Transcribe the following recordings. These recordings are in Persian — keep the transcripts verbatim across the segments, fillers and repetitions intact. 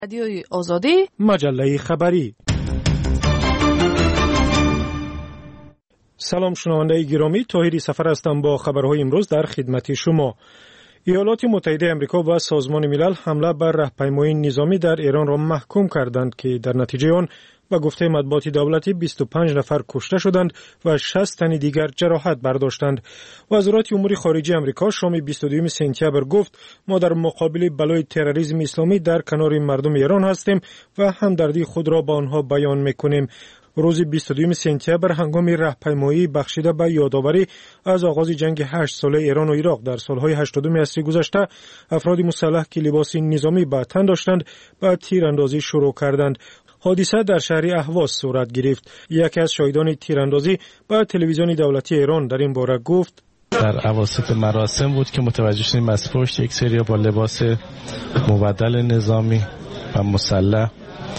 رادیوی آزادی، مجله خبری. سلام شنونده گرامی، طاهری سفر هستم با خبرهای امروز در خدمت شما. ایالات متحده آمریکا و سازمان ملل حمله بر راهپیمایی نظامی در ایران را محکوم کردند که در نتیجه آن به گفته مطبوعات دولتی بیست و پنج نفر کشته شدند و شصت تن دیگر جراحت برداشتند. وزارت امور خارجه آمریکا شام بیست و دوم سپتامبر گفت ما در مقابل بلای تروریسم اسلامی در کنار مردم ایران هستیم و همدردی خود را با آنها بیان میکنیم. روز بیست و دوم سپتامبر هنگام راهپیمایی بخشیده به یادآوری از آغاز جنگ هشت ساله ایران و عراق در سالهای هشتادم عصر گذشته، افراد مسلح که لباس نظامی به تن داشتند به تیراندازی شروع کردند. حادثه در شهر اهواز صورت گرفت. یکی از شاهدان تیراندازی به تلویزیون دولتی ایران در این باره گفت: در اواسط مراسم بود که متوجه شدیم از پشت یک سری با لباس مبدل نظامی و مسلح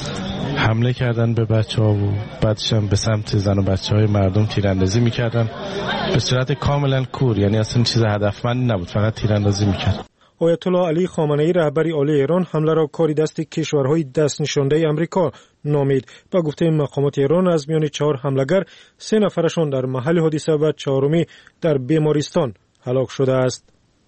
حمله کردن به بچه‌ها و بعدش هم به سمت زن و بچه‌های مردم تیراندازی می‌کردن به صورت کاملا کور، یعنی اصلا چیز هدفمند نبود، فقط تیراندازی می‌کردن. آیت الله علی خامنه‌ای رهبر عالی ایران حمله را کاری دست کشورهای دست نشانده آمریکا نامید. با گفته مقامات ایران از میان چهار حمله‌گر سه نفرشان در محل حادثه و چهارمی در بیمارستان هلاک شده است.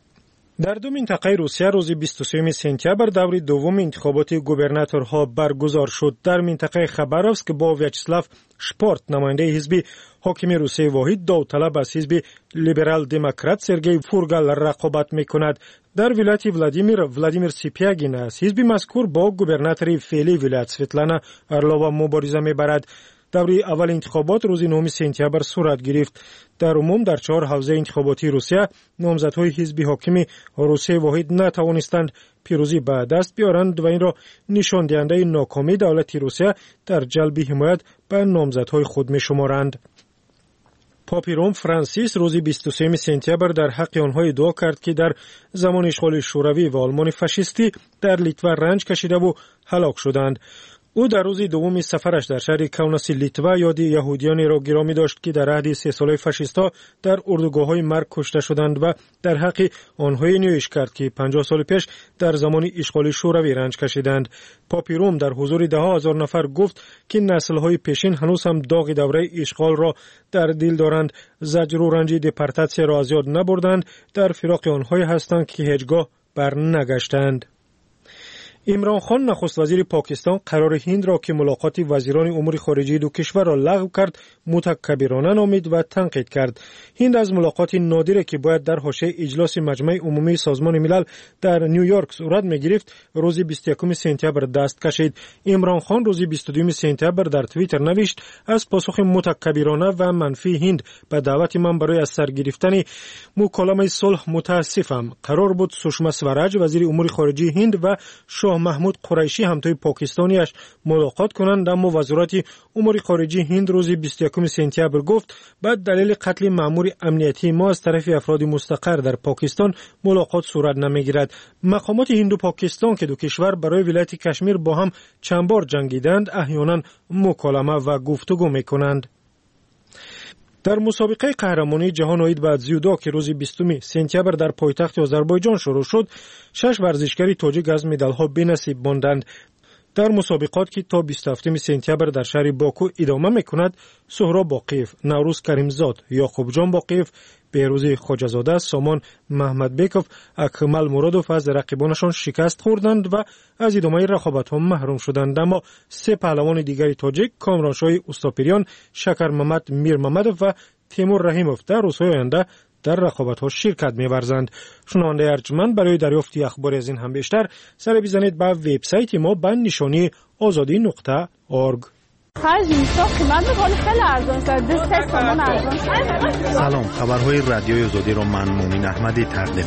در دو منطقه روسیه روز بیست و سوم سپتامبر دور دوم انتخابات گوبرناتورها برگزار شد. در منطقه خباروفسک با ویاچسلاو شپورت نماینده حزب حاکم روسیه واحد داوطلب از حزب لیبرال دموکرات سرگئی فورگال رقابت میکند. در ولایت ولادیمیر ولادیمیر سیپیاگین از حزب مذکور با گوبرناتور فعلی ولایت سویتلانا ارلووا مبارزه میبرد. دوره اول انتخابات روز نهم سپتامبر صورت گرفت. در عموم در چهار حوزه انتخاباتی روسیه نامزدهای حزب حاکم روسیه واحد نتوانستند پیروزی به دست بیارند و این را نشان دهنده ناکامی دولت روسیه در جلب حمایت به نامزدهای خود می‌شمارند. پاپ روم فرانسیس روز بیست و سوم سپتامبر در حق آنها دعا کرد که در زمان اشغال شوروی و آلمان فاشیستی در لیتوا رنج کشیده و هلاک شدند. او در روز دوم سفرش در شهر کاوناس لیتوا یاد یهودیانی را گرامی داشت که در عهد سه ساله فاشیستا در اردوگاه‌های مرگ کشته شدند و در حق آنها نیایش کرد که پنجاه سال پیش در زمان اشغال شوروی رنج کشیدند. پاپ روم در حضور ده هزار نفر گفت که نسل‌های پیشین هنوز هم داغ دوره اشغال را در دل دارند، زجر و رنج دپارتاسیون را از یاد نبردند، در فراق آنها هستند که هیچگاه بر نگشتند. عمران خان نخست وزیر پاکستان قرار هند را که ملاقات وزیران امور خارجه دو کشور را لغو کرد متکبرانه نامید و تنقید کرد. هند از ملاقات نادری که باید در حاشیه اجلاس مجمع عمومی سازمان ملل در نیویورک صورت می‌گرفت روز بیست و یکم سپتامبر دست کشید. عمران خان روز بیست و دوم سپتامبر در توییتر نوشت: از پاسخ متکبرانه و منفی هند به دعوت من برای از سر گرفتن مکالمه صلح متاسفم. قرار بود سشما سوراج وزیر امور خارجه هند و شاه محمود قریشی همتای پاکستانیش ملاقات کنند، اما وزارت امور خارجه هند روز بیست و یکم سپتامبر گفت بعد دلیل قتل مأمور امنیتی ما از طرف افراد مستقر در پاکستان ملاقات صورت نمیگیرد. مقامات هند و پاکستان که دو کشور برای ولایت کشمیر با هم چند بار جنگیدند احیانا مکالمه و گفتگو میکنند. در مسابقه قهرمانی جهان اوید به زیودو که روز بیستم سپتامبر در پایتخت آذربایجان شروع شد، شش ورزشکاری تاجیک از مدال‌ها بی‌نصیب ماندند. در مسابقات که تا بیست و هفتم سپتامبر در شهر باکو ادامه می‌کند، سهراب باقیف، نوروز کریمزاد، یعقوب جان باقیف، بهروز خواجه‌زاده، سامان محمدبکوف، اکمل مرادوف از رقیبانشان شکست خوردند و از ادامه رقابت‌ها محروم شدند. اما سه پهلوان دیگر تاجیک، کامرانشاه استاپریان، شکر محمد میر محمدوف و تیمور رحیموف در روزهای آینده در رقابت‌ها شرکت می‌ورزند. شنونده ارجمند، برای دریافت اخبار از این هم بیشتر سر بزنید به وبسایت ما به نشانی آزادی نقطه اورگ. خرج اینستا قیمت می‌کنه خیلی ارزان است. دست سامان ارزان. سلام، خبرهای رادیوی آزادی را من مومن احمدی تقدیم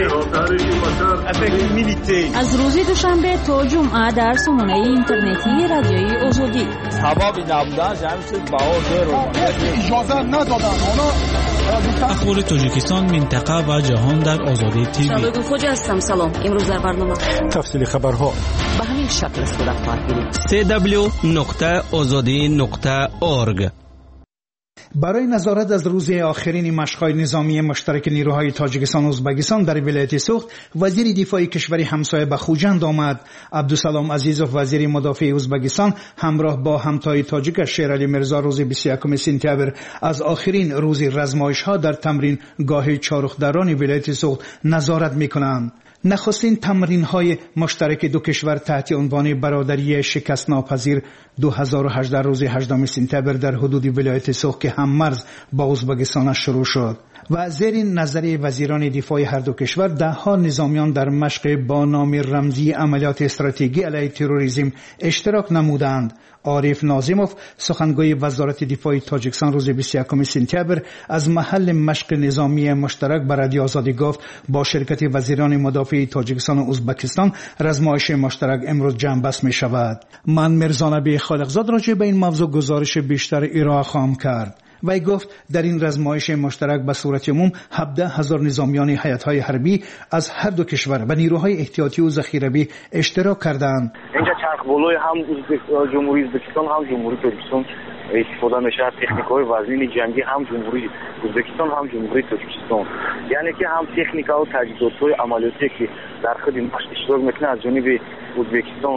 می‌کنم. از روز دوشنبه تا جمعه در سامانه اینترنتی رادیوی آزادی. ثواب نبودن جمعش باور رو اجازه ندادن. اخبار تاجیکستان، منطقه و جهان در آزادی تیوی. شبکه خوج هستم. سلام. امروز در برنامه تفصیل خبرها به همین شکل صورت خواهد گرفت. دبلیو دبلیو دبلیو نقطه آزادی نقطه اورگ. برای نظارت از روز آخرین مشق‌های نظامی مشترک نیروهای تاجیکستان و ازبکستان در ولایت سوخت، وزیر دفاع کشور همسایه به خوجند آمد. عبدالسلام عزیزوف وزیر مدافع ازبکستان همراه با همتای تاجیک شیرعلی میرزا روز بیست و یکم سپتامبر از آخرین روز رزمایش‌ها در تمرین گاه چارخدران ولایت سوخت نظارت می‌کنند. نخستین تمرین‌های مشترک دو کشور تحت عنوان برادری شکست ناپذیر دو هزار و هجده روز هجدهم سپتامبر در حدود ولایت سوخت که هم مرز با ازبکستان شروع شد و زیر نظر وزیران دفاع هر دو کشور ده‌ها نظامیان در مشق با نام رمزی عملیات استراتژی علیه تروریسم اشتراک نمودند. عارف ناظموف سخنگوی وزارت دفاع تاجیکستان روز بیست و یکم سپتامبر از محل مشق نظامی مشترک بر رادیو آزادی گفت با شرکت وزیران مدافع تاجیکستان و ازبکستان رزمایش مشترک امروز جنبست می شود. من میرزا نبی خالقزاد راجع به این موضوع گزارش بیشتر ارائه خواهم کرد. وی گفت در این رزمایش مشترک به صورت عموم هفده هزار نظامیان هیئت‌های حربی از هر دو کشور و نیروهای احتیاطی و ذخیره‌ای اشتراک کردند. اینجا چرخ بالای هم جمهوری ازبکستان هم جمهوری تاجیکستان استفاده میشه از تکنیک‌های وزین جنگی هم جمهوری ازبکستان هم جمهوری تاجیکستان، یعنی که هم تکنیک‌ها و تجهیزات‌های عملیاتی که در خدمت اشتراک میکنه از جانب ازبکستان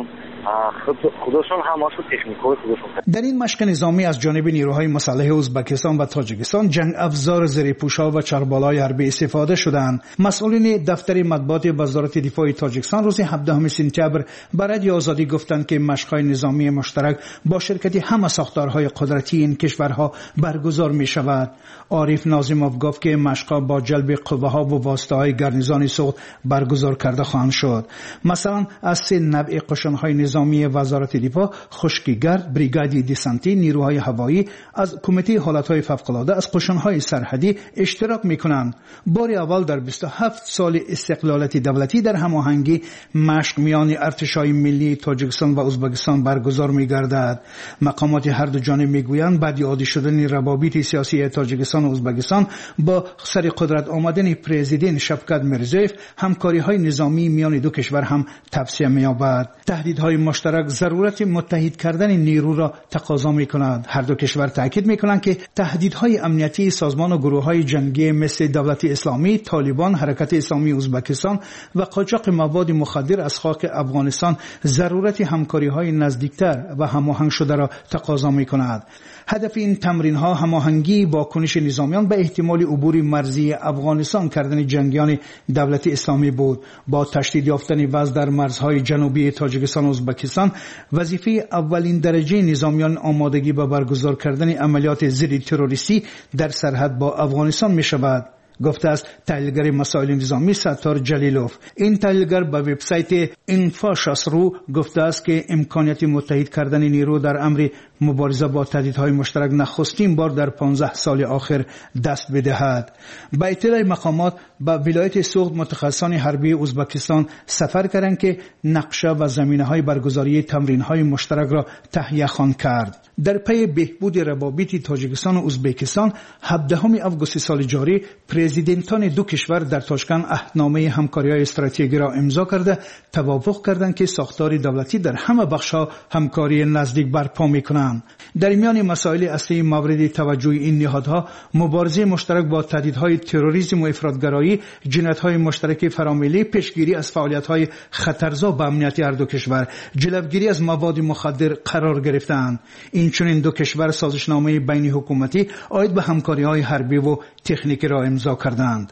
خودشون هم اصل تکنیک‌های خودشون. در این مشق نظامی از جانب نیروهای مسلح ازبکستان و تاجیکستان جنگ افزار زیرپوش‌ها و چربالای حربی استفاده شدند. مسئولین دفتر مطبوعات وزارت دفاع تاجیکستان روز هفدهم سپتامبر برای آزادی گفتند که مشق‌های نظامی مشترک با شرکت همه ساختارهای قدرتی این کشورها برگزار می‌شود. عارف ناظموف گفت که مشق‌ها با جلب قوه‌ها و واسطه‌های گارنیزون سوخت برگزار کرده خواهند شد. مثلا از سه نوع قشن‌های نظامی وزارت دفاع، خشکیگرد، بریگادی دیسانتی، نیروهای هوایی از کمیته حالتهای فوق‌العاده از قشن‌های سرحدی اشتراک می‌کنند. بار اول در بیست و هفت سال استقلالیت دولتی در هماهنگی مشق میان ارتش‌های ملی تاجیکستان و ازبکستان برگزار می‌گردد. مقامات هر دو جانب می‌گویند بعد عادی شدن روابط سیاسی تاجیکستان و ازبکستان با سر قدرت آمدن پرزیدنت شفقت میرزیوف همکاری‌های نظامی میان دو کشور هم توسعه می‌یابد. تهدیدهای مشترک ضرورت متحد کردن نیرو را تقاضا می‌کند. هر دو کشور تاکید می‌کنند که تهدیدهای امنیتی سازمان و گروه‌های جنگی مثل دولت اسلامی، طالبان، حرکت اسلامی ازبکستان و قاچاق مواد مخدر از خاک افغانستان ضرورت همکاری‌های نزدیکتر و هماهنگ شده را تقاضا می‌کند. هدف این تمرین‌ها هماهنگی با کنش نظامیان به احتمال عبور مرزی افغانستان کردن جنگیان دولت اسلامی بود. با تشدید یافتن وضع در مرزهای جنوبی تاجیکستان و ازبکستان، وظیفه اولین درجه نظامیان آمادگی به برگزار کردن عملیات ضد تروریستی در سرحد با افغانستان می‌شود. گفته است تحلیلگر مسائل نظامی ستار جلیلوف. این تحلیلگر به وبسایت انفاشاسرو گفته است که امکانیت متحد کردن نیرو در امر مبارزه با تهدیدهای مشترک نخستین بار در پانزده سال آخر دست بدهد. با اطلاع مقامات به ولایت سوخت متخصصان حربی ازبکستان سفر کردند که نقشه و زمینه‌های برگزاری تمرین‌های مشترک را تهیه خواهند کرد. در پی بهبود روابط تاجیکستان و ازبکستان هفدهم آگوست سال جاری پرزیدنتان دو کشور در تاشکند عهدنامه همکاری‌های استراتژیکی را امضا کرده توافق کردند که ساختار دولتی در همه بخش‌ها همکاری نزدیک برپا می‌کنند. در میان مسائل اصلی مورد توجه این نهادها مبارزه مشترک با تهدیدهای تروریسم و افراطگرایی، جنایت‌های مشترک فراملی، پیشگیری از فعالیت‌های خطرزا به امنیت هر دو کشور، جلوگیری از مواد مخدر قرار گرفتند. این چون این دو کشور سازشنامه بین حکومتی عاید به همکاری‌های حربی و تکنیکی را امضا کردند.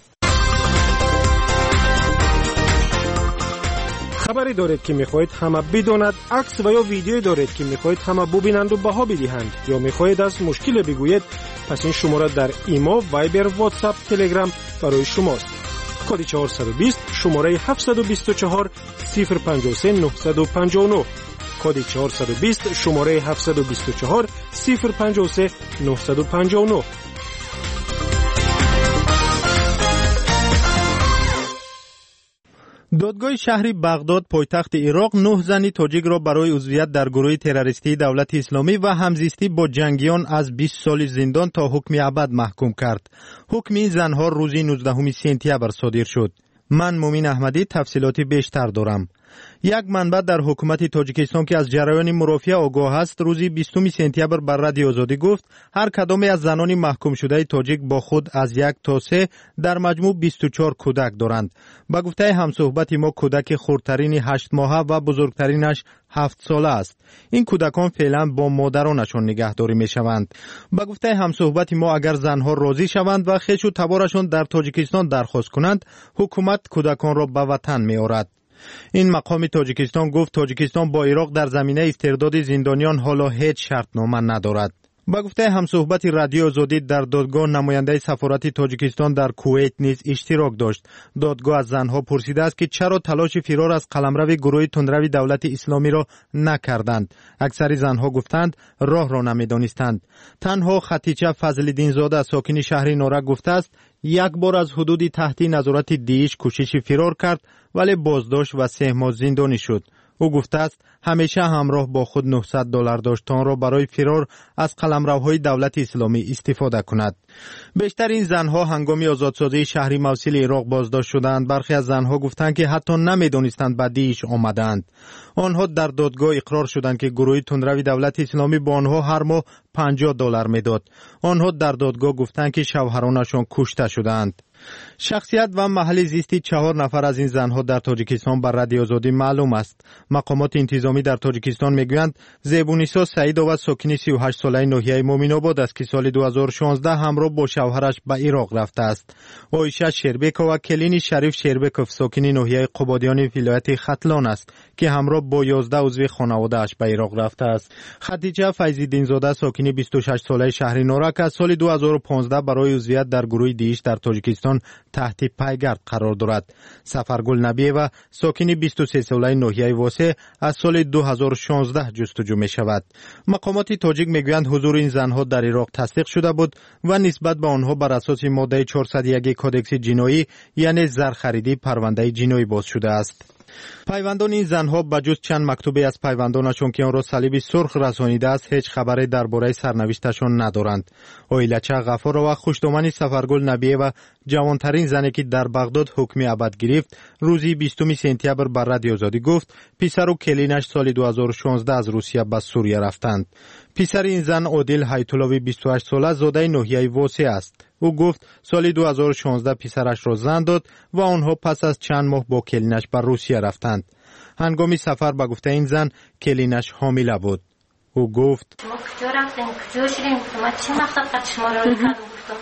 خبری دارید که میخواهید همه بداند، عکس و یا ویدیویی دارید که میخواهید همه ببینند و بها بدهند، یا میخواهید از مشکل بگویید، پس این شماره در ایما، وایبر، واتساپ، تلگرام برای شماست. کد چهارصد و بیست شماره هفتصد و بیست و چهار صفر پنجاه و سه نهصد و پنجاه و نه. کد چهارصد و بیست شماره هفتصد و بیست و چهار صفر پنجاه و سه نهصد و پنجاه و نه. دادگاه شهر بغداد پایتخت عراق نه زن تاجیک را برای عضویت در گروه تروریستی دولت اسلامی و همزیستی با جنگیان از بیست سال زندان تا حکم ابد محکوم کرد. حکم این زنها روز نوزدهم سپتامبر صادر شد. من مومین احمدی تفصیلات بیشتر دارم. یک منبع در حکومت تاجیکستان که از جریان مرافعه آگاه است روز بیستم سپتامبر بر رادیو آزادی گفت هر کدام از زنان محکوم شده تاجیک با خود از یک تا سه در مجموع بیست و چهار کودک دارند. با گفته همصحبت ما کودک خردترین هشت ماهه و بزرگترینش هفت ساله است. این کودکان فعلا با مادرانشان نگهداری می شوند. با گفته همصحبت ما اگر زنها راضی شوند و خویش و تبارشان در تاجیکستان درخواست کنند حکومت کودکان را به وطن می آورد. این مقام تاجیکستان گفت تاجیکستان با عراق در زمینه استرداد زندانیان حالا هیچ شرطنامه ندارد. با گفته همصحبت رادیو آزادی در دادگاه نماینده سفارت تاجیکستان در کویت نیز اشتراک داشت. دادگاه از زنها پرسیده است که چرا تلاش فرار از قلمرو گروه تندرو دولت اسلامی را نکردند. اکثر زنها گفتند راه را نمیدانستند. تنها خدیجه فضل‌الدین زاده ساکن شهر نورک گفته است یک بار از حدود تحت نظارت دیش کوشش فرار کرد ولی بازداشت و سه ماه زندانی شد. او گفته است همیشه همراه با خود نهصد دلار داشت تا آن را برای فرار از قلمروهای دولت اسلامی استفاده کند. بیشتر این زنها هنگام آزادسازی شهر موصل عراق بازداشت شدند. برخی از زنها گفتند که حتی نمیدانستند به دیش آمدند. آنها در دادگاه اقرار شدند که گروه تندرو دولت اسلامی با آنها هر ماه پنجاه دلار میداد. آنها در دادگاه گفتند که شوهرانشان کشته شدند. شخصیت و محل زیستی چهار نفر از این زنها در تاجیکستان بر رادیو آزادی معلوم است. مقامات انتظامی در تاجیکستان میگویند زیبونیسا سعیدووا ساکن سی و هشت ساله ناحیه مومن آباد است که سال دو هزار و شانزده همراه با شوهرش به عراق رفته است. عایشه شربکووا و کلین شریف شربکوف ساکن ناحیه قبادیان ولایت ختلان است که همراه با یازده عضو خانواده اش به عراق رفته است. خدیجه فیض‌الدین زاده ساکن بیست و شش ساله شهر نورک از سال دو هزار و پانزده برای عضویت در گروه دیش در تاجیکستان تحت پیگرد قرار دارد. سفرگل نبیه ساکن بیست و سه ساله ناحیه واسه از سال دو هزار و شانزده جستجو می شود. مقامات تاجیک میگویند حضور این زنها در عراق تصدیق شده بود و نسبت به آنها بر اساس ماده چهارصد و یک کدکس جنایی یعنی زرخریدی پرونده جنایی باز شده است. پیوندان این زنها بجز چند مکتوبی از پیوندانشون که آن را صلیب سرخ رسانیده است هیچ خبری درباره سرنوشتشان ندارند. اویلچه غفار و خوشدامن سفرگل نبیه و جوانترین زنی که در بغداد حکم ابد گرفت روزی بیستم سپتامبر بر رادیو آزادی گفت پسر و کلینش سال دو هزار و شانزده از روسیه به سوریه رفتند. پسر این زن عادل حیات‌اللهی بیست و هشت ساله زاده ناحیه واسه است. او گفت سال دو هزار و شانزده پسرش را زن داد و آنها پس از چند ماه با کلینش بر روسیه رفتند. هنگام سفر به گفته این زن کلینش حامله بود. او گفت ما کجا رفتیم کجا شدیم ما چه مقصد شما را کردم گفتم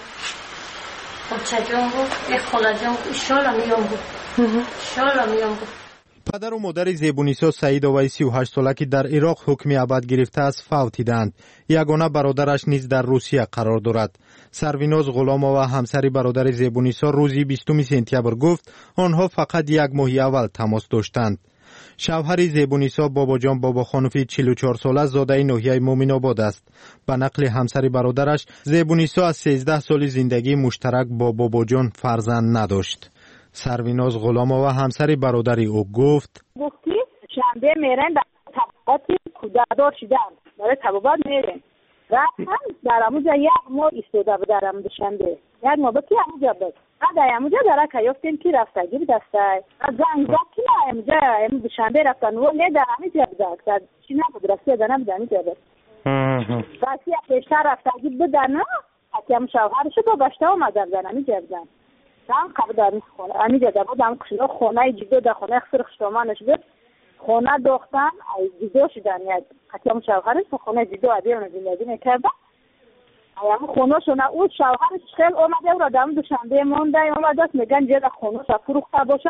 خب چجون بود ای خلا جان ایشالا میام بود ایشالا میام بود. پدر و مادر زیبونیسا سعیدووا سی و هشت ساله که در عراق حکم ابد گرفته است فوتیدند. یگانه برادرش نیز در روسیه قرار دارد. سرویناز غلامова همسر برادر زیبونیسا روزی بیستم سپتامبر گفت آنها فقط یک ماه اول تماس داشتند. شوهر زیبونیسا باباجان باباخانوفی چهل و چهار ساله زاده ناحیه مومن آباد است. به نقل همسر برادرش زیبونیسا از سیزده سال زندگی مشترک با باباجان فرزند نداشت. سرویناز غلامова همسر برادری او گفت گفتی شنبه میرن در طبقات کودکدار شدن برای طبقات میرن رفتن در اموجا یک ماه ایستاده بود در اموجا شنبه یک ماه با کی اموجا بود در اموجا داره که یفتیم کی رفته گیر دسته از زنگ زد کی نه اموجا اموجا شنبه رفتن و نه در اموجا بود در چی نبود رسیه در اموجا اموجا بود رسیه پیشتر رفته گیر بود در نه حتی هم شوهرشو با بشته آمده در اموجا بودن هم قبل خونه امی جدا بود هم کشیده خونه جدا در خونه خسر خشتامانش بود خونه دختن جدا شدن یک حتی هم شوهرش به خونه جدا عدیل زندگی میکردن هم خونه شونه او شوهرش خیلی اومده و را دم دوشنبه مونده اومده است میگن جدا خونه شا فروخته باشه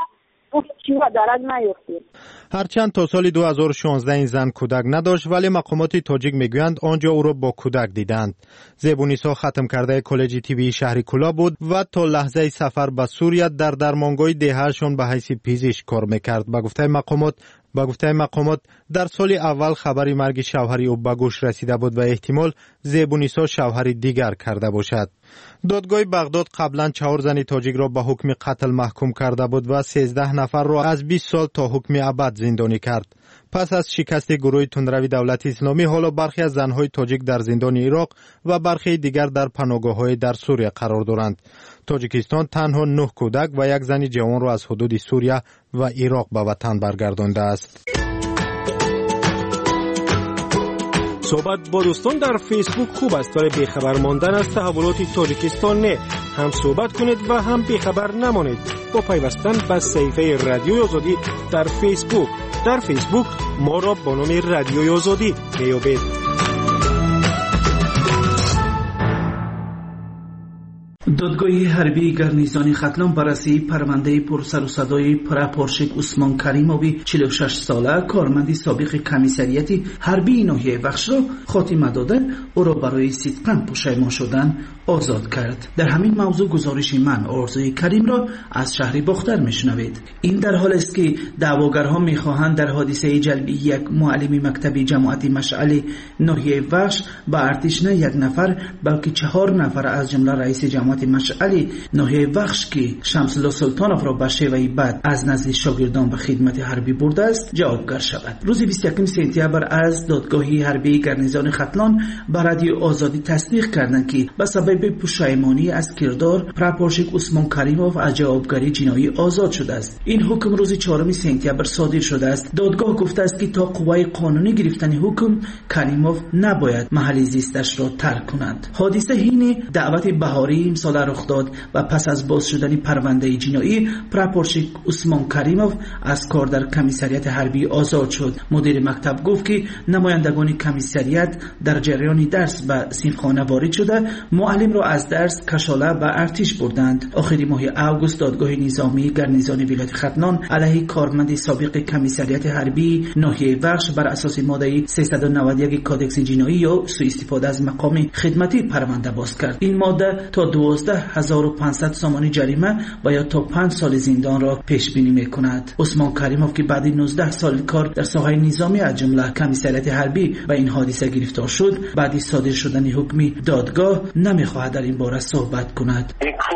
هرچند تا سال دو هزار و شانزده این زن کودک نداشت ولی مقامات تاجیک میگویند آنجا او را با کودک دیدند. زیبونیسا ختم کرده کالج طبی شهر کلا بود و تا لحظه سفر به سوریه در درمانگاه دهه‌شان به حیث پزشک کار میکرد. به گفته مقامات با گفته مقامات در سال اول خبری مرگ شوهری او به گوش رسیده بود و احتمال زیبونیسا شوهری دیگر کرده باشد. دادگاه بغداد قبلا چهار زن تاجیک را به حکم قتل محکوم کرده بود و سیزده نفر را از بیست سال تا حکم ابد زندانی کرد. پس از شکست گروه تندروی دولت اسلامی، حالا برخی از زنهای تاجیک در زندان عراق و برخی دیگر در پناهگاه‌های در سوریه قرار دارند. تاجیکستان تنها نه کودک و یک زن جوان را از حدود سوریه و عراق به وطن برگردانده است. صحبت با دوستان در فیسبوک خوب است، برای بیخبر ماندن از تحولات تاجیکستان نه. هم صحبت کنید و هم بیخبر نمانید با پیوستن به صفحه رادیوی آزادی در فیسبوک. در فیسبوک ما را با نام رادیوی آزادی بیابید. دادگاه حربی گرنیزان ختلان بررسی پرونده پرسر و صدای پراپورشک عثمان کریمووی چهل و شش ساله کارمند سابق کمیسریت حربی ناحیه وخش را خاتمه داده او را برای صدقاً پشیمان شدن آزاد کرد. در همین موضوع گزارش من آرزوی کریم را از شهر باختر میشنوید. این در حال است که دعواگرها میخواهند در حادثه جلبی یک معلم مکتبی جماعت مشعل ناحیه وخش با ارتش نه یک نفر بلکه چهار نفر از جمله رئیس جماعت مشعل ناحیه وخش که شمس الله سلطانوف را به شیوه بد از نزد شاگردان به خدمت حربی برده است جوابگر شود. روز بیست و یکم سپتامبر از دادگاه حربی گرنیزان ختلان به رادیو آزادی تصدیق کردند که به سبب پشیمانی از کردار پراپورشک عثمان کریموف از جوابگری جنایی آزاد شده است. این حکم روز چهارم سپتامبر صادر شده است. دادگاه گفته است که تا قوه قانونی گرفتن حکم کریموف نباید محل زیستش را ترک کند. حادثه حین دعوت بهاری امسال رخ داد و پس از باز شدن پرونده جنایی پراپورشک عثمان کریموف از کار در کمیسریت حربی آزاد شد. مدیر مکتب گفت که نمایندگان کمیسریت در جریان درس به صنفخانه وارد شده معلم را از درس کشاله به ارتش بردند. آخر ماه اوگوست دادگاه نظامی گرنیزان ولایت ختلان علیه کارمند سابق کمیسریت حربی ناحیه وخش بر اساس ماده سیصد و نود و یک کادکس جنایی یا سوء استفاده از مقام خدمتی پرونده باز کرد. این ماده تا دوازده هزار و پانصد سامانی جریمه و یا تا پنج سال زندان را پیش بینی میکند. عثمان کریموف که بعد نوزده سال کار در ساحه نظامی از جمله کمیسریت حربی به این حادثه گرفتار شد، بعد صادر شدن حکم دادگاه نمیخواهد در این باره صحبت کند.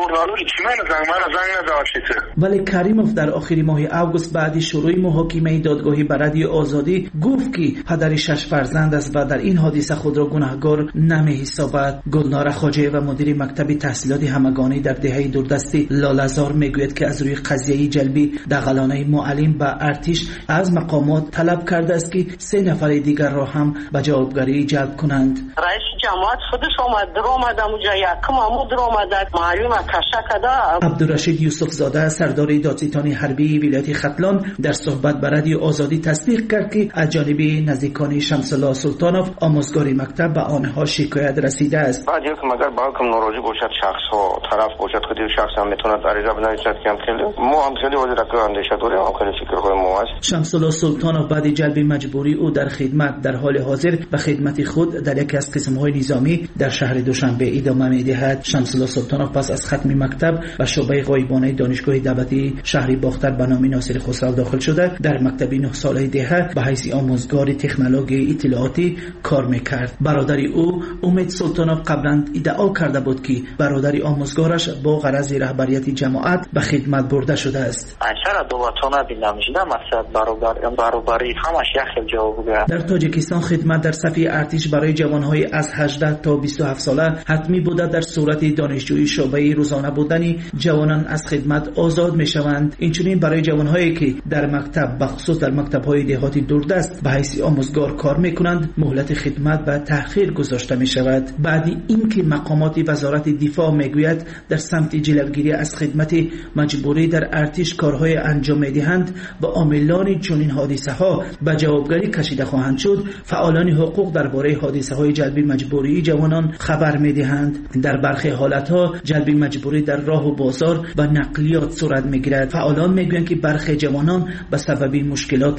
ولی کریموف در آخر ماه اوگوست بعد شروع محاکمه دادگاهی به رادیو آزادی گفت که پدر شش فرزند است و در این حادثه خود را گناهکار نمی‌حسابد. گلنار خواجه و مدیر مکتب تحصیلات همگانی در دهه دوردست لاله‌زار میگوید که از روی قضیه جلبی دغلانه معلم به ارتش از مقامات طلب کرده است که سه نفر دیگر را هم به جوابگری جلب کنند. رئیس جماعت خودش آمد در آمد اونجا یکم آمد در آمد معلم کشک ده. عبدالرشید یوسف زاده سردار دادستان حربی ولایت ختلان در صحبت به رادیو آزادی تصدیق کرد که از جانب نزدیکان شمس الله سلطانوف آموزگار مکتب به آنها شکایت رسیده است. بعد یک مگر با حکم ناراضی باشد شخص ها طرف باشد خودی شخص هم میتونه عریضه بنویسد که هم خیلی ما هم خیلی وجود که اندیشه داریم هم خیلی فکرهای ما است. شمس الله سلطانوف بعد جلب مجبوری او در خدمت در حال حاضر به خدمت خود در یکی از قسم‌های نظامی در شهر دوشنبه ادامه می‌دهد. شمس الله سلطانوف پس از ختم مکتب و شعبه غایبانه دانشگاه دولتی شهر باختر به نام ناصر خسرو داخل شده در مکتب نه ساله دهه به حیث آموزگار تکنولوژی اطلاعاتی کار می‌کرد. برادر او امید سلطانوف قبلا ادعا کرده بود که برادر آموزگارش با غرض رهبریت جماعت به خدمت برده شده است. اکثر دواتونه بینامجده مقصد برابر برابری همش یک جواب بود. در تاجیکستان خدمت در صف ارتش برای جوانهای از هجده تا بیست و هفت ساله حتمی بوده. در صورت دانشجویی شعبه روزانه بودن جوانان از خدمت آزاد میشوند. اینچنین برای جوانهایی که در مکتب بخصوص در مکتب‌های دهاتی دوردست به حیث آموزگار کار میکنند مهلت خدمت و تأخیر گذاشته می شود. بعد اینکه مقامات وزارت دفاع میگوید در سمت جلوگیری از خدمت مجبوری در ارتش کارهای انجام میدهند و عاملان چنین حادثه ها به جوابگری کشیده خواهند شد، فعالان حقوق درباره حادثه های جلبی مجبوری جوانان خبر میدهند. در برخی حالت ها جلبی مجبوری در راه و بازار و نقلیات صورت میگیرد. فعالان میگویند که برخی جوانان به سبب مشکلات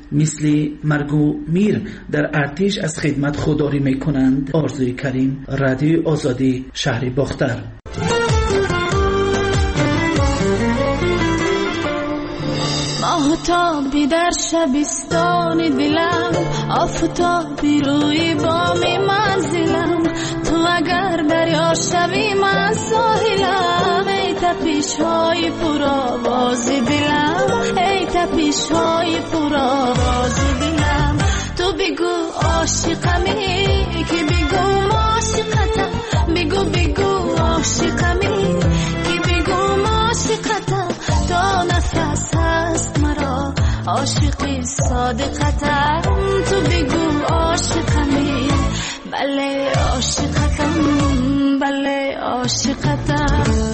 مثل مرگ و میر در ارتش از خدمت خودداری میکنند. آرزوی کریم، رادیو آزادی، شهر باختر. آفتابی در شبستان دلم، آفتابی روی بام منزلم، تو اگر دریا شوی من ساحلم، ای تپش های پر آواز دلم، ای تپش های پر آواز دلم. تو بگو عاشقمی که بگو عاشقتم، بگو بگو عاشقمی که بگو عاشقتم. تا نفس هست مرا عاشقی صادقتم. تو بگو عاشقمی، بله عاشقتم، بله عاشقتم.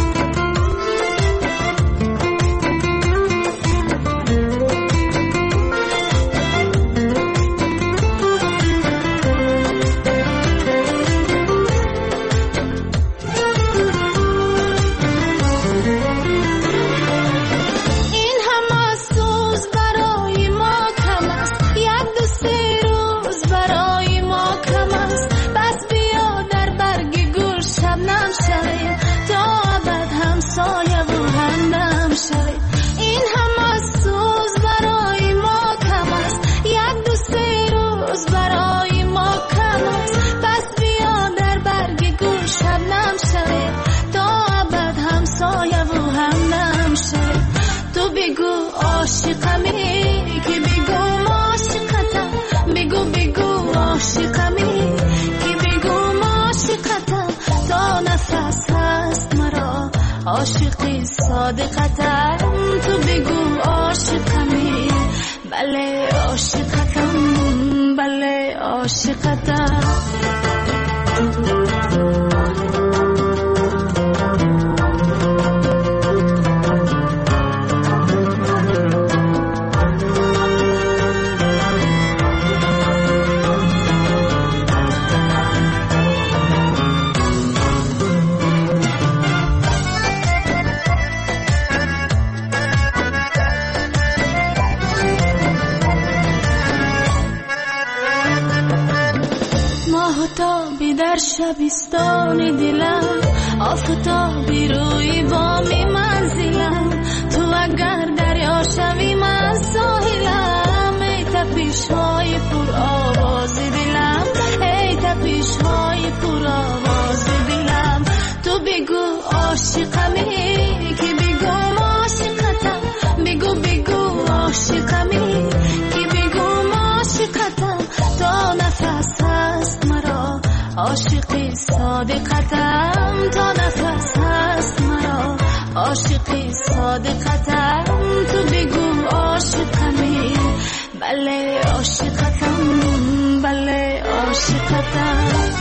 عاشقی صادقتم. تو بگو عاشقمی، بله عاشقتم، بله عاشقتم. آفتابی در شبستان دلم، آفتابی روی بامی منزلم. تو اگر دریا شوی من ساحلم، ای تپش های پر آواز دلم، ای تپش های پر آواز دلم. تو بگو عاشقمی که بگو عاشقتم، بگو بگو عاشقمی که بگو عاشقتم. تا نفس هست مرا عاشقی صادقتم، تا نفس هست مرا عاشقی صادقتم. تو بگو عاشقمی، بله عاشقتم، بله عاشقتم.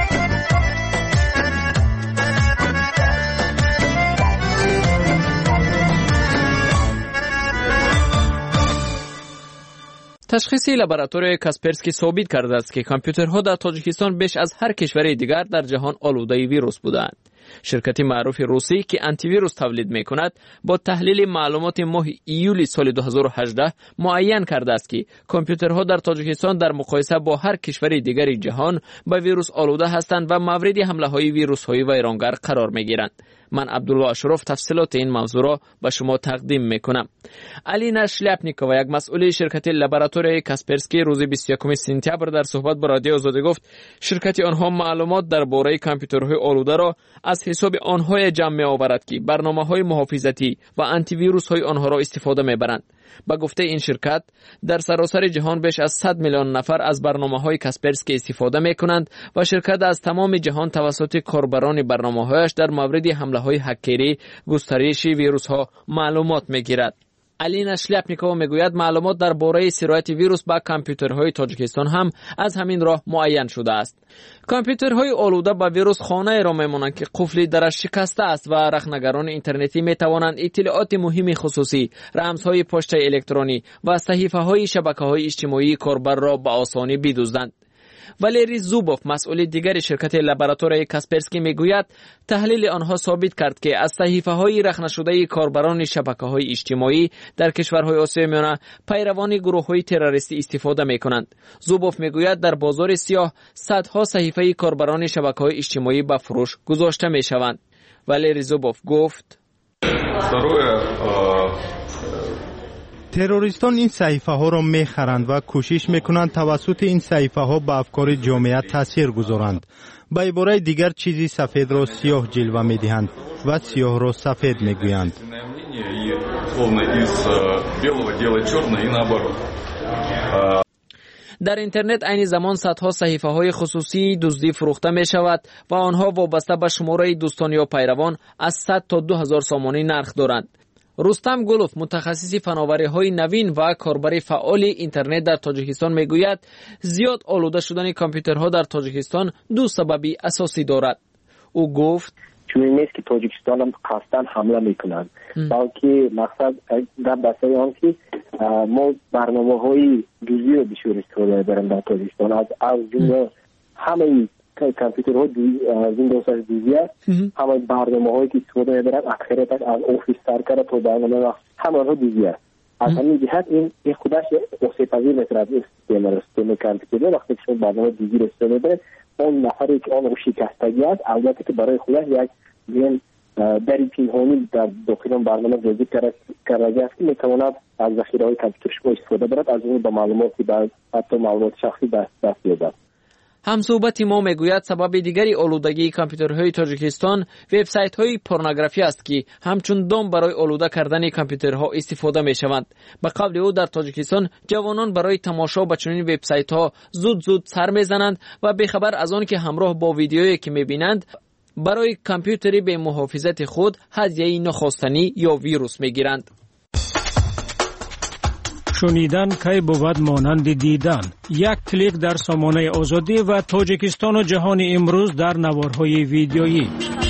تشخیص لابراتوری کاسپرسکی ثابت کرده است که کامپیوترها در تاجیکستان بیش از هر کشور دیگر در جهان آلوده ویروس بودند. شرکت معروف روسی که آنتی ویروس تولید می‌کند با تحلیل معلومات ماه ایول سال دو هزار و هجده معین کرده است که کامپیوترها در تاجیکستان در مقایسه با هر کشور دیگر جهان به ویروس آلوده هستند و مورد حمله‌های ویروس‌های ویرانگر قرار می‌گیرند. من عبدالله اشرف تفصیلات این موضوع را به شما تقدیم میکنم. الینا شلیاپنیکووا، یک مسئول شرکت لابراتوری کاسپرسکی، روز بیست و یکم سپتامبر در صحبت با رادیو آزادی گفت شرکت آنها معلومات درباره کامپیوترهای آلوده را از حساب آنها جمع می‌آورد که برنامه‌های محافظتی و آنتی ویروس‌های آنها را استفاده می‌برند. با گفته این شرکت در سراسر جهان بیش از صد میلیون نفر از برنامه‌های کاسپرسکی استفاده می‌کنند و شرکت از تمام جهان توسط کاربران برنامه‌هایش در مورد حمله‌های هکری، گسترش ویروس‌ها معلومات می‌گیرد. الینا شلیاپنیکووا میگوید معلومات درباره سرایت ویروس با کامپیوترهای تاجیکستان هم از همین راه معین شده است. کامپیوترهای آلوده با ویروس خانه را میمانند که قفل درش شکسته است و رخنگران اینترنتی میتوانند اطلاعات مهم خصوصی، رمزهای پشت الکترونی و صحیفه‌های شبکه‌های اجتماعی کاربر را به آسانی بدزدند. والری زوبوف، مسئول دیگر شرکت لابراتوری کاسپرسکی، میگوید تحلیل آنها ثابت کرد که از صحیفه‌های رخنه شده کاربران شبکه‌های اجتماعی در کشورهای آسیای میانه پیروان گروه‌های تروریستی استفاده می‌کنند. زوبوف میگوید در بازار سیاه صدها صحیفه کاربران شبکه‌های اجتماعی به فروش گذاشته می‌شوند. والری زوبوف گفت تروریستان این صحیفه ها را میخرند و کوشش میکنند توسط این صحیفه ها به افکار جامعه تاثیر گذارند. به عبارت دیگر چیزی سفید را سیاه جلوه میدهند و سیاه را سفید میگویند. در اینترنت عین زمان صدها صحیفه های خصوصی دزدی فروخته می شود و آنها وابسته به شماره دوستان یا پیروان از صد تا دو هزار سامانی نرخ دارند. رستم گلوف متخصص فناوری های نوین و کاربر فعال اینترنت در تاجیکستان می گوید زیاد آلوده شدن کامپیوترها در تاجیکستان دو سببی اساسی دارد. او گفت چون نیست که تاجیکستان هم قصداً حمله میکنند، بلکه مقصد در بسته آن که ما برنامه های دوزی رو بسیار استفاده داریم در تاجیکستان. از از جمله همه کامپیوترها ویندوز دوزی است، همه برنامه هایی که استفاده می‌برند اکثریت از اوفیس سرکار تا برنامه همه ها دوزی است. از همین جهت این این خودش آسیب‌پذیر می‌تواند استفاده سیستم کامپیوتر وقتی که شما برنامه دوزی رو استفاده می‌برید، اون نفری که آن رو شکستگی است البته که برای خودش یک این دری پنهانی در داخل برنامه جذب کرده است که می‌تواند از ذخیره‌های کامپیوتر شما استفاده برد، از اون به معلوماتی بعد حتی معلومات شخصی دست یابد. همصحبت ما میگوید سبب دیگری آلودگی کامپیوترهای تاجیکستان وبسایت‌های پورنوگرافی است که همچون دام برای آلوده کردن کامپیوترها استفاده می‌شوند. به قول او در تاجیکستان جوانان برای تماشا به چنین وبسایت‌ها زود زود سر می‌زنند و بی‌خبر از آن که همراه با ویدیویی که می‌بینند برای کامپیوتری به محافظت خود هدیه نخواستنی یا ویروس می‌گیرند. شنیدن کی بود مانند دیدن. یک کلیک در سامانه آزادی و تاجیکستان و جهان امروز در نوارهای ویدیویی.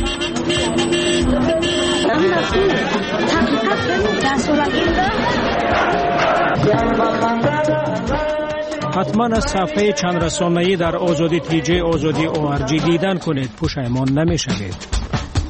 حتما از صفحه چند رسانه‌ای در آزادی تیجی آزادی او آر جی دیدن کنید، پشیمان نمی‌شوید.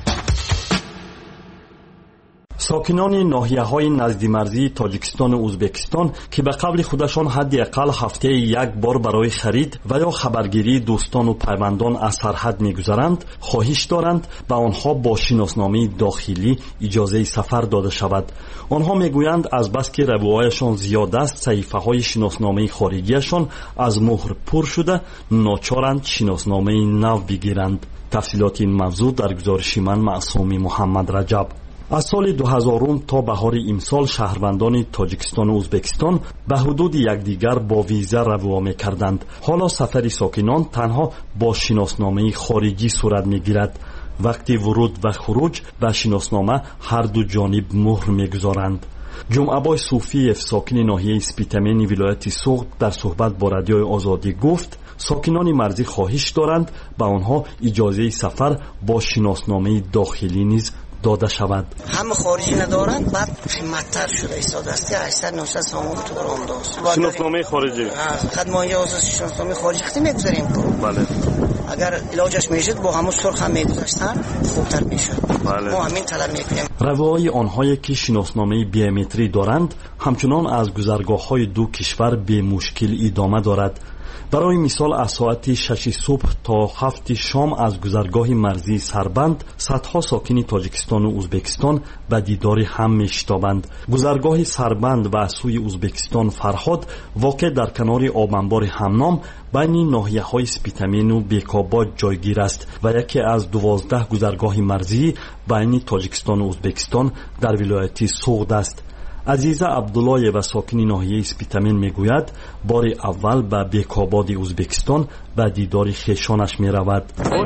ساکنان ناحیه‌های نزدیک‌مرزی تاجیکستان و ازبکستان که به قبل خودشان حداقل هفته یک بار برای خرید و یا خبرگیری دوستان و پیوندان از سرحد می‌گذرند، خواهش دارند به آنها با شناسنامه داخلی اجازه سفر داده شود. آنها می‌گویند از بس که روایشان زیاد است، صحیفه‌های شناسنامه خارجیشان از مهر پر شده، ناچارند شناسنامه نو بگیرند. تفصیلات این موضوع در گزارش من معصومی محمد رجب. از سال دو هزار تا بهار امسال شهروندان تاجیکستان و ازبکستان به حدود یکدیگر با ویزا روا می‌کردند. حالا سفر ساکنان تنها با شناسنامه خارجی صورت می‌گیرد. وقتی ورود و خروج به شناسنامه هر دو جانب مهر می‌گذارند. جمعه‌بای صوفیف ساکن ناحیه اسپیتامین ولایت سوغد در صحبت با رادیوی آزادی گفت ساکنان مرزی خواهش دارند به آنها اجازه سفر با شناسنامه داخلی نیز داده شود. همه خارجی ندارند، بعد قیمت‌تر شده ایستاد است. هشتصد نهصد سامون تو درام داشت. شناسنامه خارجی. خدمات از شناسنامه خارجی خدمت می‌گذاریم. بله. اگر علاجش میشد با همون سرخ هم می‌گذاشتن خوبتر میشد. بله. ما همین طلب می‌کنیم. روای آنهایی که شناسنامه بیومتری دارند همچنان از گذرگاه‌های دو کشور به مشکل ادامه دارد. برای مثال از ساعت شش صبح تا هفت شام از گذرگاه مرزی سربند صدها ساکن تاجیکستان و ازبکستان به دیدار هم میشتابند. گذرگاه سربند و از سوی ازبکستان فرهاد واقع در کنار آبانبار همنام بین ناحیه‌های اسپیتامین و بیکاباد جایگیر است و یکی از دوازده گذرگاه مرزی بین تاجیکستان و ازبکستان در ولایت سوغد است. عزیزه عبدالله و ساکن ناحیه اسپیتامین میگوید بار اول به بیکاباد ازبکستان به دیدار خویشانش میرود.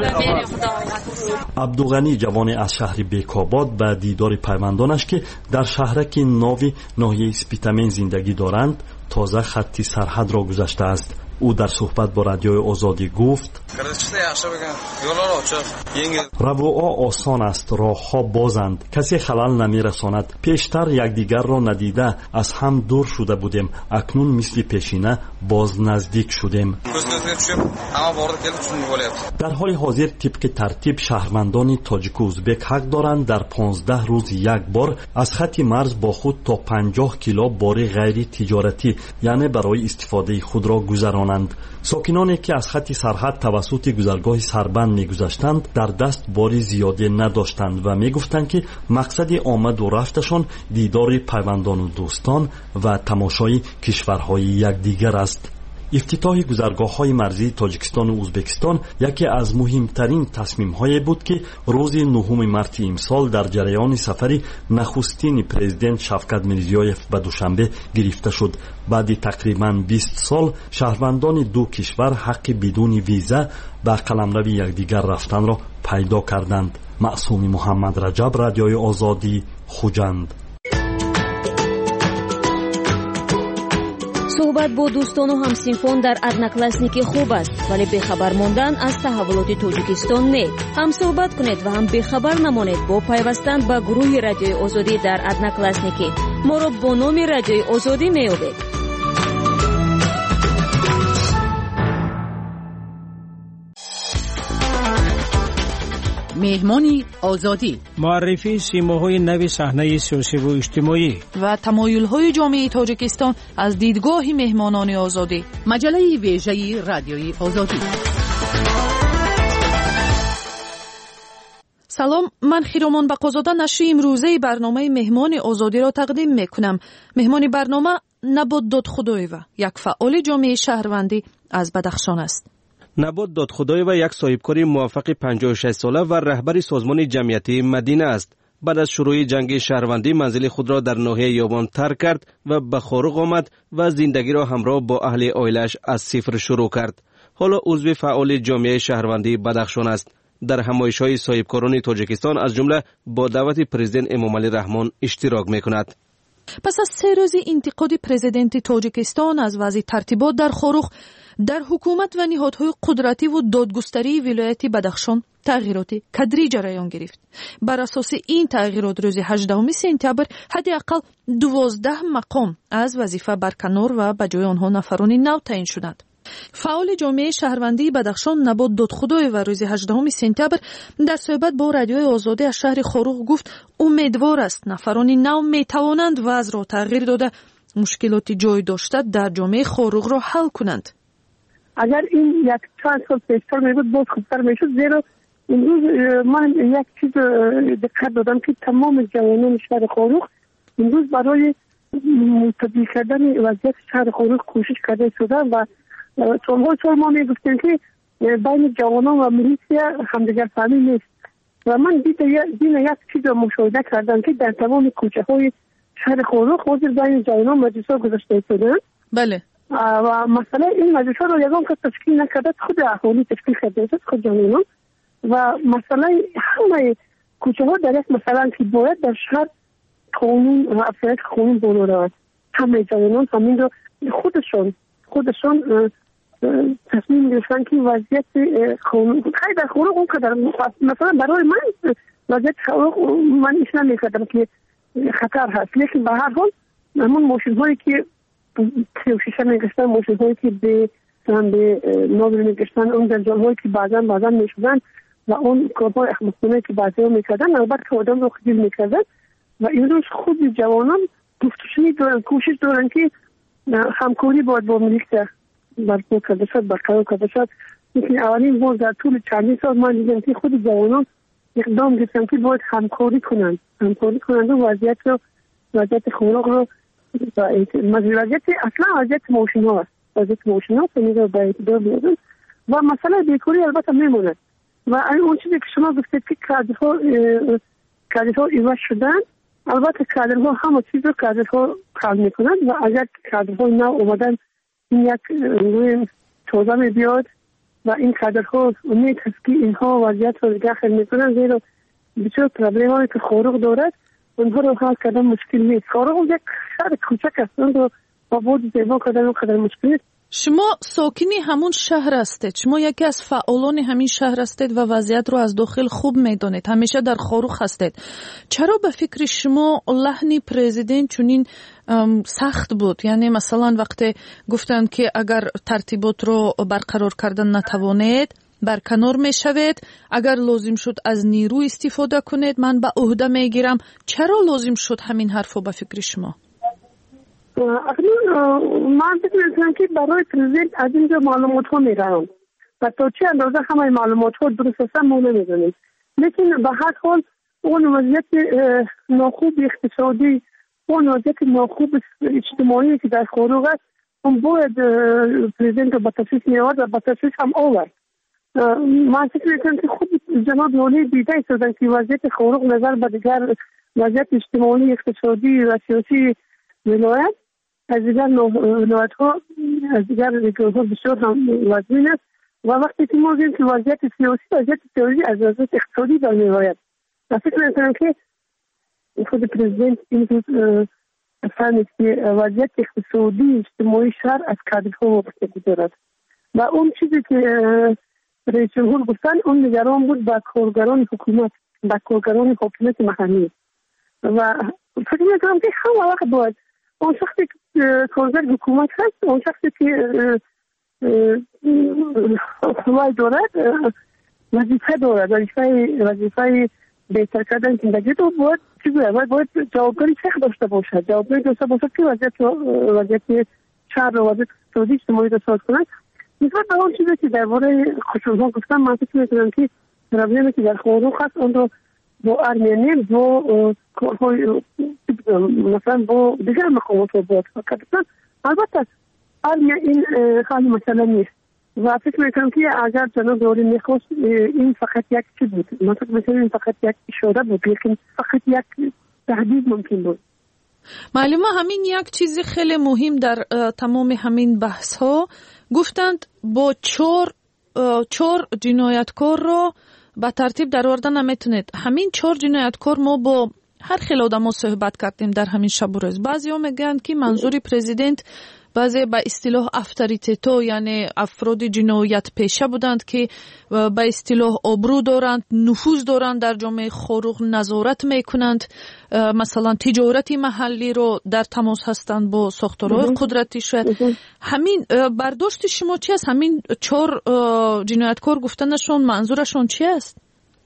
عبدالغنی جوان از شهر بیکاباد به دیدار پیوندانش که در شهرک ناوی ناحیه اسپیتامین زندگی دارند تازه خطی سرحد را گذشته است. او در صحبت با رادیوی آزادی گفت رواها آسان است، راهها بازند، کسی خلل نمی رساند. پیشتر یکدیگر را ندیده از هم دور شده بودیم، اکنون مثل پیشینه باز نزدیک شدیم. در حال حاضر طبق ترتیب شهروندان تاجیک و ازبک حق دارند در پانزده روز یک بار از خط مرز با خود تا پنجاه کیلو بار غیر تجارتی یعنی برای استفاده خود را گذرانند. ساکنانی که از خط سرحد توسط گذرگاه سربند می‌گذشتند در دست باری زیادی نداشتند و میگفتند که مقصد آمد و رفتشان دیدار پیوندان و دوستان و تماشای کشورهای یکدیگر است. افتتاح گذرگاه‌های مرزی تاجیکستان و ازبکستان یکی از مهمترین تصمیم‌های بود که روز نهم مارس امسال در جریان سفر نخستین پرزیدنت شفقت میرزیویف به دوشنبه گرفته شد. بعد تقریباً بیست سال شهروندان دو کشور حق بدون ویزا به قلمرو یکدیگر رفتن را پیدا کردند. معصوم محمد رجب، رادیوی آزادی، خوجند. صحبت با دوستان و همسینفان در ادناکلاسنیکی خوب است، ولی بخبر ماندن از تحولات تاجیکستان نه. هم صحبت کنید و هم بخبر نمانید با پیوستن به گروه رادیوی آزادی در ادناکلاسنیکی. ما را با نام رادیوی آزادی میابید. مهمانی آزادی، معرفی سیماهای نو صحنه سیاسی و اجتماعی و تمایل‌های جامعه تاجیکستان از دیدگاه مهمانان آزادی. مجله ویژه رادیوی آزادی. سلام، من خیرامان بقازاده نشر امروزه برنامه مهمان آزادی را تقدیم میکنم. مهمان برنامه نبات دادخدایوه، یک فعال جامعه شهروندی از بدخشان است. نبات دادخدایوه یک صاحبکار موفق پنجاه و شش ساله و رهبر سازمان جمعیتی مدینه است. بعد از شروع جنگ شهروندی منزل خود را در ناحیه یابان ترک کرد و به خارق آمد و زندگی را همراه با اهل عائله‌اش از صفر شروع کرد. حالا عضو فعال جامعه شهروندی بدخشان است. در همایش‌های صاحبکاران تاجیکستان از جمله با دعوت پرزیدنت امامعلی رحمان اشتراک می‌کند. پس از سه روز انتقاد پرزیدنت تاجیکستان از وضع ترتیبات در خارق، در حکومت و نهادهای قدرتی و دادگستری ولایت بدخشان تغییرات کدری جریان گرفت. بر اساس این تغییرات روز هجدهم سپتامبر حداقل دوازده مقام از وظیفه برکنار و به جای آنها نفران نو تعیین شدند. فعال جامعه شهروندی بدخشان نبات دادخدایوه روز هجدهم سپتامبر در صحبت با رادیوی آزادی از شهر خارق گفت امیدوار است نفران نو می توانند وضع را تغییر داده مشکلات جای داشته در جامعه خارق را حل کنند. اگر این یک چند سال پیشتر می بود باز خوبتر می شد، زیرا امروز من یک چیز دقت دادم که تمام جوانان شهر خارق امروز برای تبدیل کردن وضعیت شهر خارق کوشش کرده شدن و سالهای سال ما می گفتیم که بین جوانان و میلیسیا همدیگر فهمی نیست و من دیدم یک چیز مشاهده کردم که در تمام کوچه های شهر خارق حاضر بین جوانان مجلس ها گذاشته شدن. بله. و مثلا این مجلس ها رو یکان که تشکیل نکرده خود اهالی تشکیل کرده است، خود جوانان و مثلا همه کوچه ها در یک مثلا که باید در شهر قانون و افزایش قانون بالا رود، همه جوانان همین رو خودشون خودشون تصمیم گرفتن که وضعیت قانون خیلی در خارق اون قدر مثلا برای من وضعیت خارق من ایش نمیکردم که خطر هست، لیکن به هر حال همون ماشین هایی که شیشه میگشتن، ماشین هایی که به به نابر میگشتن، اون درجان هایی که بعضا بعضا میشدن و اون کارهای احمقانه که بعضی ها میکردن البته که آدم رو خجیل میکردن و این روز خود جوانان گفتشنی دارن، کوشش دارن که همکاری باید با میلیسیا برپا کرده شد، برقرار کرده شد. لیکن اولین بار در طول چندین سال من دیدم که خود جوانان اقدام گرفتن که باید همکاری کنند همکاری کنند و وضعیت رو وضعیت خارق رو وضعیت اصلا وضعیت موشن ها است وضعیت موشن ها سنی رو به اعتبار بیارن و مسئله بیکاری البته میموند و اون چیزی که شما گفتید که کادرها کادرها ایواز شدن، البته کادرها همه چیز رو کادرها حل میکنند و اگر کادرها نو اومدن این یک روی توضیح می بیاد و این کادرها امید هست که اینها وضعیت رو دیگه حل میکنن، زیرا بسیار پرابلم هایی که خارق دارد اونها رو حل کردن مشکل نیست. خارق یک شهر کوچک است، اون رو با بود زیبا کردن اونقدر مشکل نیست. شما ساکنی همون شهر هستید، شما یکی از فعالان همین شهر هستید و وضعیت رو از داخل خوب میدونید، همیشه در خارق هستید. چرا به فکر شما لحن پرزیدنت چنین سخت بود؟ یعنی مثلا وقتی گفتن که اگر ترتیبات رو برقرار کردن نتوانید برکنار میشوید، اگر لازم شد از نیرو استفاده کنید من به عهده میگیرم، چرا لازم شد همین حرفو به فکر شما؟ من فکر میکنم که برای پرزیدنت از اینجا معلومات ها میرم و تا چه اندازه همه معلومات ها درست هستن ما نمیدونیم. لیکن به هر حال اون وضعیت ناخوب اقتصادی، اون وضعیت ناخوب اجتماعی که در خاروق است، اون باید پرزیدنت به تصویب می‌آورد و به تصویب هم آورد. من فکر می‌کنم که خود جناب والی دیده ایستادن که وضعیت خاروق نظر به دیگر وضعیت اجتماعی، اقتصادی و سیاسی ولایت از دیگر ولایت‌ها، از دیگر ریاست‌ها بسیار هم وزین است و وقتی که ما دیدیم که وضعیت سیاسی وضعیت سیاسی از وضعیت اقتصادی در می‌آید. من فکر می‌کنم که خود پرزیدنت این روز فهمید که وضعیت اقتصادی اجتماعی شهر از کادرها وابستگی دارد و اون چیزی که رئیس جمهور گفتن اون نگران بود با کارگران حکومت، با کارگران حکومت محلی و فکر می‌کنم که همه وقت باید اون شخصی که کارگر حکومت هست، اون شخصی که حکومت دارد وظیفه دارد، وظیفه وظیفه بهتر کردن زندگی تو باید چیزی باید باید جوابداری چه داشته باشد، جوابداری داشته باشد که وضعیت وضعیت شهر و وضعیت اقتصادی اجتماعی را ساز کند. نسبت به اون چیزی که درباره خشونت‌ها گفتم، من فکر می‌کنم که پروبلمی که در خاروق هست اون رو با ارمنی با مثلا با دیگر مقامات رو باید کردن. البته ارمنی این خیلی مسئله نیست و فکر میکنم که اگر جناب والی میخواست این فقط یک چی بود، من فکر میکنم این فقط یک اشاره بود، لیکن فقط یک تهدید ممکن بود. معلومه همین یک چیزی خیلی مهم در تمام همین بحث ها گفتند با چهار چهار جنایتکار رو به ترتیب در آوردن نمیتونید. همین چهار جنایتکار ما با هر خیلی آدم صحبت کردیم در همین شب و روز. بعضی ها میگن که منظوری پرزیدنت بعضی به اصطلاح افتریتیتو یعنی افراد جنایت پیشه بودند که به اصطلاح آبرو دارند، نفوذ دارند در جامعه خاروق، نظارت میکنند، مثلا تجارتی محلی رو در تماس هستند با ساختارهای قدرتی. شاید همین برداشت شما چی است؟ همین چهار جنایتکار گفتنشون منظورشون چی است؟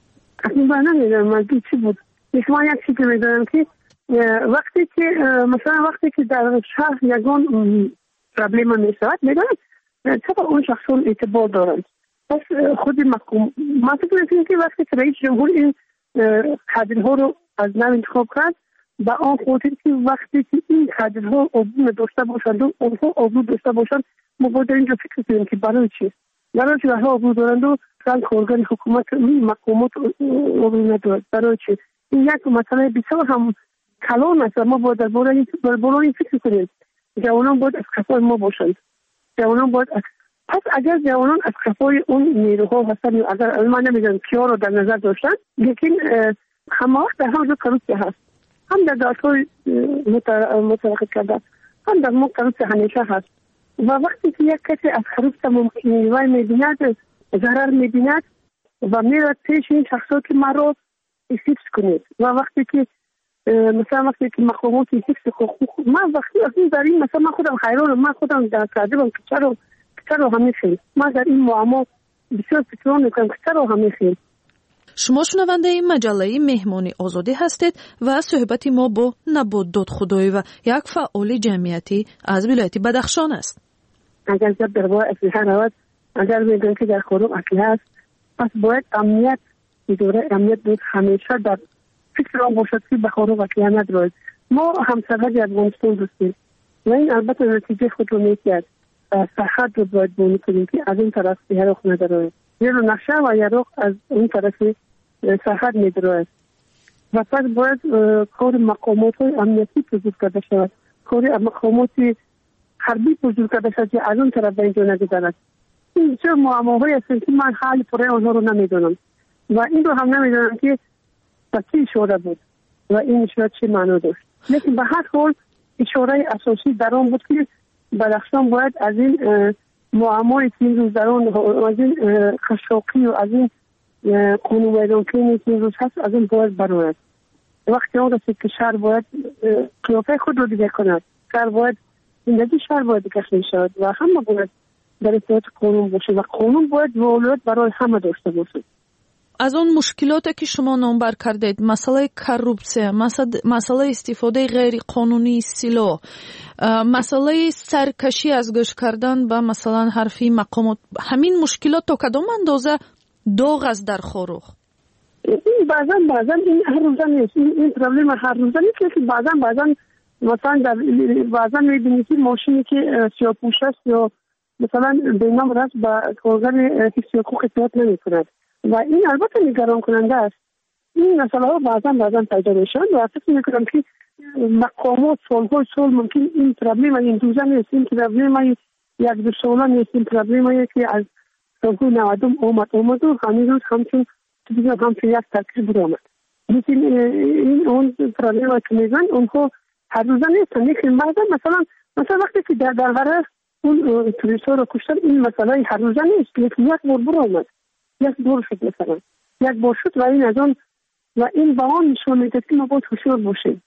من نمیدونم منظور چی بود. من یک چیزی میدونم که وقتی که مثلا وقتی که در شهر یگان پرابلم میشود میدونم چطور اون شخصون اعتبار دارند. پس خود مقام من فکر میکنم که وقتی که رئیس جمهور این کادرها رو از نو انتخاب کرد با آن خاطر که وقتی که این کادرها آبرو داشته باشند و اونها آبرو داشته باشند ما باید اینجا فکر کنیم که برای چی برای چی وقتی آبرو دارند و کار کارگر حکومت مقامات آبرو ندارد، برای چی این یک مسئله بسیار هم کلان است. ما باید درباره این فکر کنیم. جوانان باید از کفای ما باشند. جوانان باید از... پس اگر جوانان از کفای اون نیروها هستند، اگر من نمیدونم کیا رو در نظر داشتن، لیکن همه وقت در همه کروسیه هست، هم در داشتای مترقب کرده، هم در ما کروسیه همیشه هست و وقتی که یک کسی از کروسیه ممکنه میبیند، ضرر میبیند و میرد پیش این شخصا که ما رو حفظ کنید و وقتی که مثلا وقتی که مقامات حفظ حقوق من وقتی از این در این مثلا من خودم حیرانم، من خودم در کردم که چرا چرا همیشه من در این معما بسیار فکر میکنم که چرا همیشه. شما شنونده این مجله مهمانی آزادی هستید و صحبت ما با نبود دادخدایی و یک فعال جمعیتی از ولایت بدخشان است. اگر جب در باید اسلحه رود، اگر میگن که در خاروق اسلحه است، پس باید امنیت اداره امنیت بود همیشه در فکر آن باشد که به خاروق اسلحه ندارد. ما همسرحد افغانستان دوستیم و این البته نتیجه خود رو میکرد سرحد رو باید بونی کنیم که از این طرف عراق ندارد، یه رو نقشه و عراق از این طرف سرحد میدارد و پس باید کار مقامات امنیتی بزرگ کرده شود، کار مقامات حربی بزرگ کرده شود که از اون طرف به اینجا نگذرد. این چه معماهایی هستند که من حال پره آنها رو نمیدونم و این رو هم نمیدونم که با چی اشاره بود و این اشاره چی معنی داشت. لیکن به هر حال اشاره اساسی در آن بود که بدخشان باید از این معمای که این روز در آن از این خشاقی و از این قانون میدانکنی که این روز هست از این باید برآید. وقتی آن رسید که شهر باید قیافه خود رو دیگه کند، شهر باید زندگی شهر باید کشمی شود و همه باید در اطاعت قانون باشه و قانون باید ولایت برای همه داشته باشه. از اون مشکلاتی که شما نامبر کردید، مسئله کروپسیه، مسئله استفاده غیر قانونی سلاح، مسئله سرکشی از گوش کردن به مثلا حرفی مقامات، همین مشکلات تا کدام اندازه داغ است در خاروق؟ این بعضا بعضا این هر روزه نیست، این پرابلم هر روزه نیست که بعضا بعضا مثلا در بعضا میبینید که ماشینی که سیاه‌پوش است یا مثلا بینام راست با کارگر حفظ حقوق اطاعت نمی‌کند و این البته نگران کننده است. این مسئله ها بعضا بعضا پیدا میشن و فکر میکنم که مقامات سالهای سال ممکن این پرابلم این دوزه نیست، این پرابلم یک دو ساله نیست، این پرابلم که از سالهای نودم آمد آمد و همین روز همچون دیگه همچون یک ترکیب بود آمد. لیکن این اون پرابلم که میگن اونها هر روزه نیستن، لیکن بعضا مثلا مثلا وقتی که در درباره اون توریست ها رو کشتن این مسئله هر روزه نیست، لیکن یک بار برو آمد، یک بار شد مثلا یک بار شد و این از اون و این با آن نشون میده که ما باید هوشیار باشیم.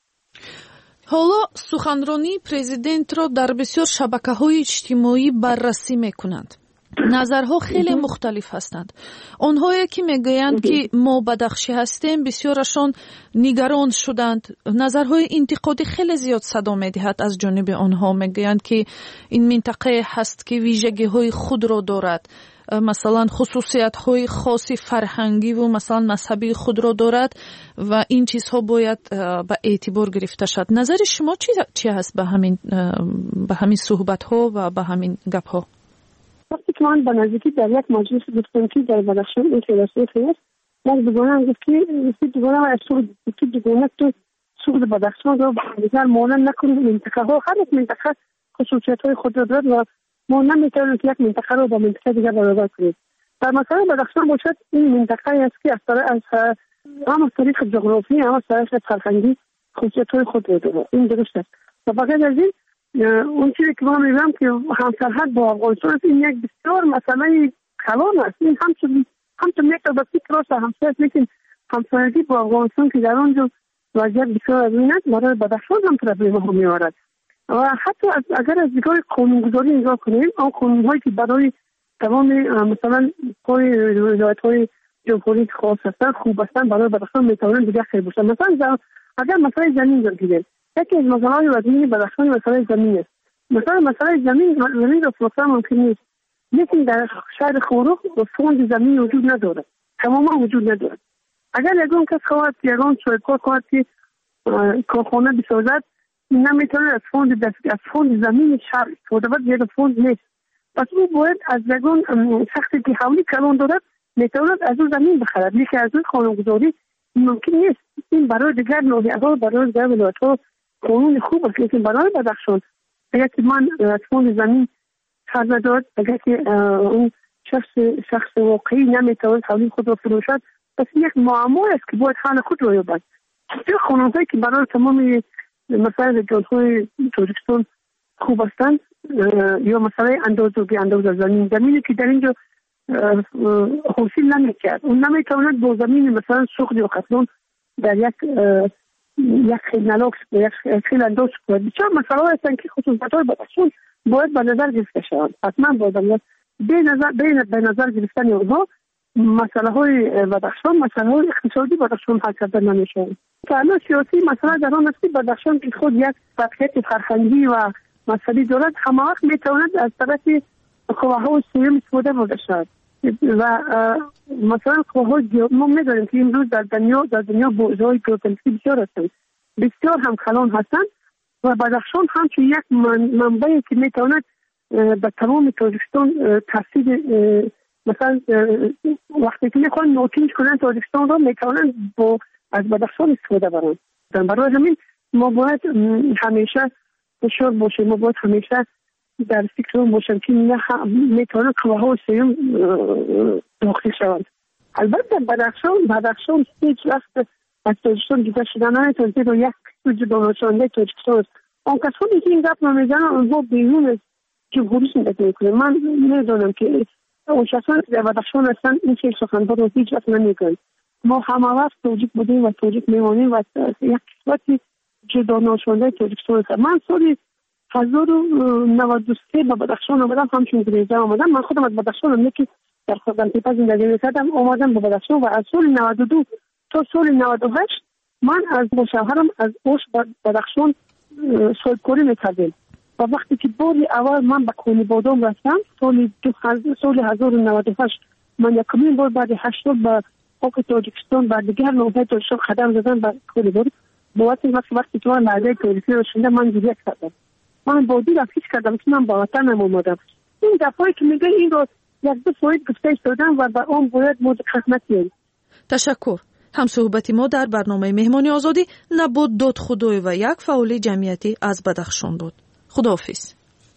حالا سخنرانی پرزیدنت را در بسیار شبکه‌های اجتماعی بررسی میکنند. نظرها خیلی مختلف هستند. آنهایی که میگویند که ما بدخشی هستیم بسیارشان نگران شدند. نظرهای انتقادی خیلی زیاد صدا میدهد از جانب آنها. میگویند که این منطقه هست که ویژگی‌های خود را دارد، مثلا خصوصیت‌های خاصی فرهنگی و مثلا مذهبی خود را دارد و این چیزها باید به اعتبار گرفته شد. نظر شما چی چی هست به همین به همین صحبت‌ها و به همین گپ‌ها؟ وقتی که من به نزدیکی در یک مجلس گفتم که در بدخشان این فلسفه هست، من دوگانه گفت که این دوگانه و اصول که دوگانه تو سوق بدخشان رو بیشتر مانند نکنید. منطقه ها هر یک منطقه خصوصیت‌های خود را دارد و ما نمیتونیم که یک منطقه رو با منطقه دیگر برابر کنیم. در مثلا بدخشان باشد این منطقه است که از طریق از هم از طریق جغرافی هم از طریق فرهنگی خصوصیت‌های خود را دارد. این درست است. و بغیر از این اون چیزی که ما می‌بینم که همسرحد با افغانستان این یک بسیار مسئله کلان است. این همچون همچون میتونه به فکر راست همسایه، لیکن همسایگی با افغانستان که در آنجا وضعیت بسیار از این است برای بدخشان هم پرابلم ها می‌آورد. و حتی از اگر از دیگه قانونگذاری نگاه کنیم، آن قانون‌هایی که برای تمام مثلا پای ولایت‌های جمهوری خاص هستند خوب هستند برای بدخشان میتوانند دیگه خیر باشند. مثلا اگر مسئله زمین بگیریم، یکی از مسائل وزنی بدخشان مسئله زمین است. مثلا مسئله زمین زمین رو فروختن ممکن نیست، لیکن در شهر خورخ فوند زمین وجود ندارد، تماما وجود ندارد. اگر یگان کس خواهد یگان صاحبکار خواهد که کارخانه بسازد، نمیتونه از فوند دست از فوند زمین شهر استفاده بد زیاد فوند نیست. پس او باید از یگان شخصی که حولی کلان دارد میتواند از اون زمین بخرد، لیکن از اون قانونگذاری ممکن نیست. این برای دیگر ناحیه‌ها برای دیگر ولایت‌ها قانون خوب است، لیکن برای بدخشان اگر که من از فوند زمین خرج ندارد، اگر که اون شخص شخص واقعی نمیتواند حولی خود را فروشد، پس یک معما است که باید حال خود را یابد. این قانون‌هایی که برای تمام مثلا رجال‌های تاجیکستان خوب هستند یا مثلا انداز و بی انداز زمین زمینی که در اینجا حاصل نمی‌کرد، اون نمیتواند با زمین مثلا سوخت یا قطلون در یک یک خیل نلاکس یک خیل انداز کنند. بسیار مسئله هستند که خصوصیت‌های بدخشان باید به نظر گرفته شوند. حتما باید به نظر به نظر گرفتن اونها مسئله های بدخشان، مسئله های اقتصادی بدخشان حل کرده نمیشوند. فعلا سیاسی مسئله در آن است که بدخشان که خود یک سطحیت فرهنگی و مذهبی دارد، همه وقت میتواند از طرف قواهای سوم استفاده برده شود و مثلا قواهای ما میدانیم که امروز در دنیا در دنیا بورژهای کاپیتالیستی بسیار هستند، بسیار هم کلان هستند و بدخشان همچون یک منبعی که میتواند به تمام تاجیکستان تاثیر مثلا وقتی که میخوان نوتینج کنن تاجیکستان را میتونن با از بدخشان استفاده برن. برای همین ما باید همیشه هوشیار باشیم، ما باید همیشه در فکر باشیم که نه میتونه قواها سوم داخل شوند. البته بدخشان بدخشان هیچ وقت از تاجیکستان جدا شدن نمیتونه رو یک جدا شدن تاجیکستان است. آن کسانی که این گپ نمیزنن اونها بیرون از جمهوری زندگی میکنه. من نمیدونم که اون شخصان در بدخشان هستن این چیز سخنها رو هیچ وقت نمیکنن. ما همه وقت توجیک بودیم و توجیک میمانیم و یک کسوتی جدا نشونده توجیکستان هست. من سالی هزار و نود و سه به بدخشان آمدم، همچون گریزه آمدم. من خودم از بدخشان هم یکی در خودم تیپا زندگی میکردم آمدم به بدخشان و از سال نود و دو تا سال نود و هشت من از مشاورم از اوش بدخشان صاحبکاری میکردیم و وقتی که باری اول من به کونی بادام رفتم سال دو سال هزار و نود و هشت من یکمین بار بعد هشت سال به که تاجیکستان و دیگر نوبت تاجیکستان قدم زدن به کلی بود بابت این وقت وقتی که من لحظه تاریخی رو شنیدم من گریه کردم. من با دیر افیش کردم که من با وطنم اومدم. این دفعه که میگه این رو یک دو فاید گفته ایستادم و به اون باید ما خدمت کنیم. تشکر. هم صحبتی ما در برنامه مهمانی آزادی نبود داد خدای و یک فعال جمعیتی از بدخشان بود. خداحافظ.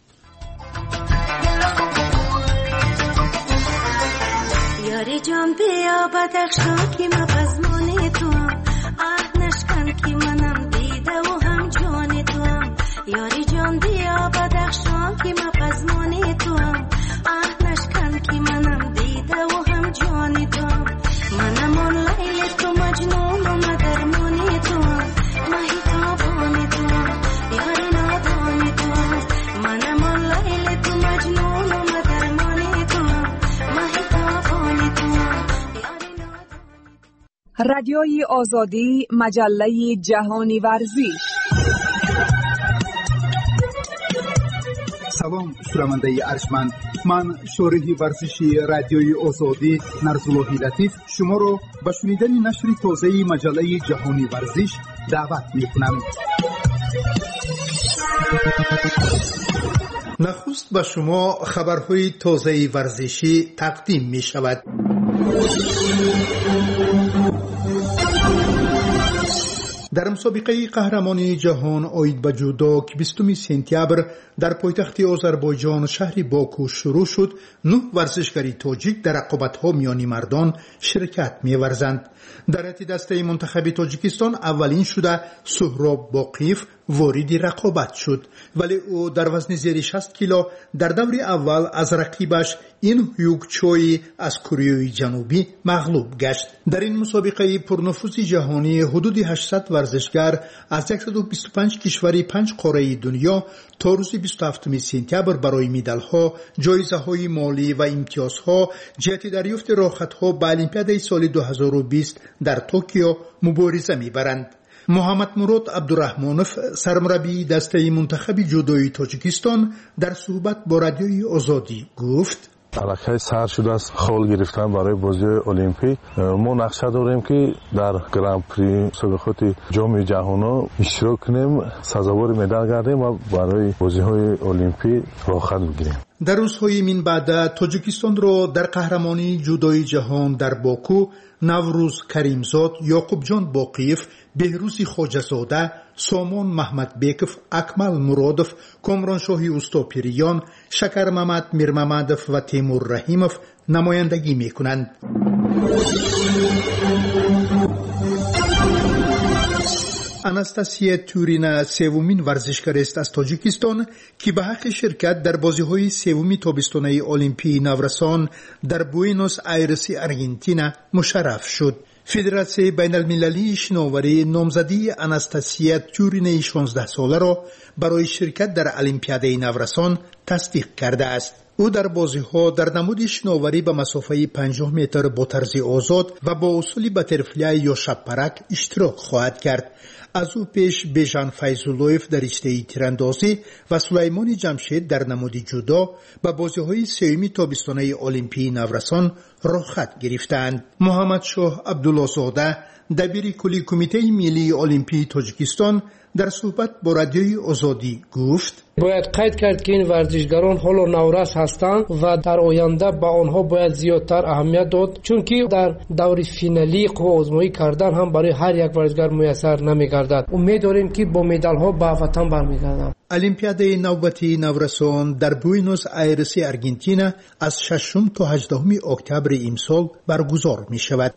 یاری جان بیا بدخشان که ما پزمان تو آه نشکن که منم دیده و هم جان تو یاری جان بیا بدخشان که ما پزمان تو آه نشکن که منم دیده و هم جان تو منم آن لیل تو مجنون و مدرمان تو ماهی تابان تو یاری نادان تو منم آن لیل تو مجنون و مدرمان تو ماهی تابان تو رادیوی آزادی مجله جهانی ورزش. سلام شنونده ارجمند، من شارح ورزشی رادیوی آزادی نرزالله لطیف شما را به شنیدن نشر تازه مجله جهانی ورزش دعوت می‌کنم. نخست به شما خبرهای تازه ورزشی تقدیم می‌شود. در مسابقه قهرمانی جهان آید به جودو که بیستم سپتامبر در پایتخت آذربایجان شهر باکو شروع شد، نه ورزشکاری تاجیک در رقابت‌ها میانی مردان شرکت می‌ورزند. در دسته منتخب تاجیکستان اولین شده سهراب باقیف وارد رقابت شد، ولی او در وزن زیر شصت کیلو در دور اول از رقیبش این هیوگ چوی از کره جنوبی مغلوب گشت. در این مسابقه پرنفوذ جهانی حدود هشتصد ورزشگر از صد و بیست و پنج کشور پنج قاره دنیا تا روز بیست و هفتم سپتامبر برای مدال‌ها، جایزه‌های مالی و امتیازها جهت دریافت راحت‌ها به المپیاد سال دو هزار و بیست در توکیو مبارزه می‌برند. محمد مراد عبدالرحمانوف سرمربی دسته منتخب جودوی تاجیکستان در صحبت با رادیوی آزادی گفت: علاقه سر شده است خال گرفتن برای بازی المپیک. ما نقشه داریم که در گرند پری مسابقات جام جهانی اشتراک کنیم، سزاوار مدال گردیم و برای بازی های المپیک راحت بگیریم. در روزهای من بعد تاجیکستان را در قهرمانی جودوی جهان در باکو نوروز کریمزاد، یعقوب جان باقیف، بهروزی خواجه‌زاده، سامان محمد بیکف، اکمل مرادف، کامران شاهی استاپیریان، شکر محمد میرمحمدف و تیمور رحیمов نمایندگی میکنند. آناستاسیا تورینا سومین ورزشکار است از تاجیکستان که به حق شرکت در بازی‌های سوم تابستانه المپی نورسان در بوئنوس آیرس آرژانتین مشرف شد. فدراسیون بین المللی شناوری نامزدی آناستاسیا تورینا شانزده ساله را برای شرکت در المپیاد نورسان تصدیق کرده است. او در بازی‌ها در نمود شناوری به مسافه پنجاه متر با طرز آزاد و با اصول باترفلای یا شبپرک اشتراک خواهد کرد. از او پیش بیژن فیض‌اللهیف در رشته تیراندازی و سلیمان جمشید در نمود جودو به بازی‌های سوم تابستانه المپی نورسان رخصت گرفتند. محمد شاه عبدالله‌زاده دبیر کلی کمیته ملی المپی تاجیکستان در صحبت با رادیوی آزادی گفت: باید قید کرد که این ورزشکاران حالا نورس هستند و در آینده با آنها باید زیادتر اهمیت داد، چون که در دور فینالی آزمایی کردن هم برای هر یک ورزشکار میسر نمیگردد. امید داریم که با مدال ها به وطن برمیگردند. المپیاد نوبتی نورسان در بوئنوس آیرس آرژانتین از ششم تا هجدهم اکتبر امسال برگزار می شود.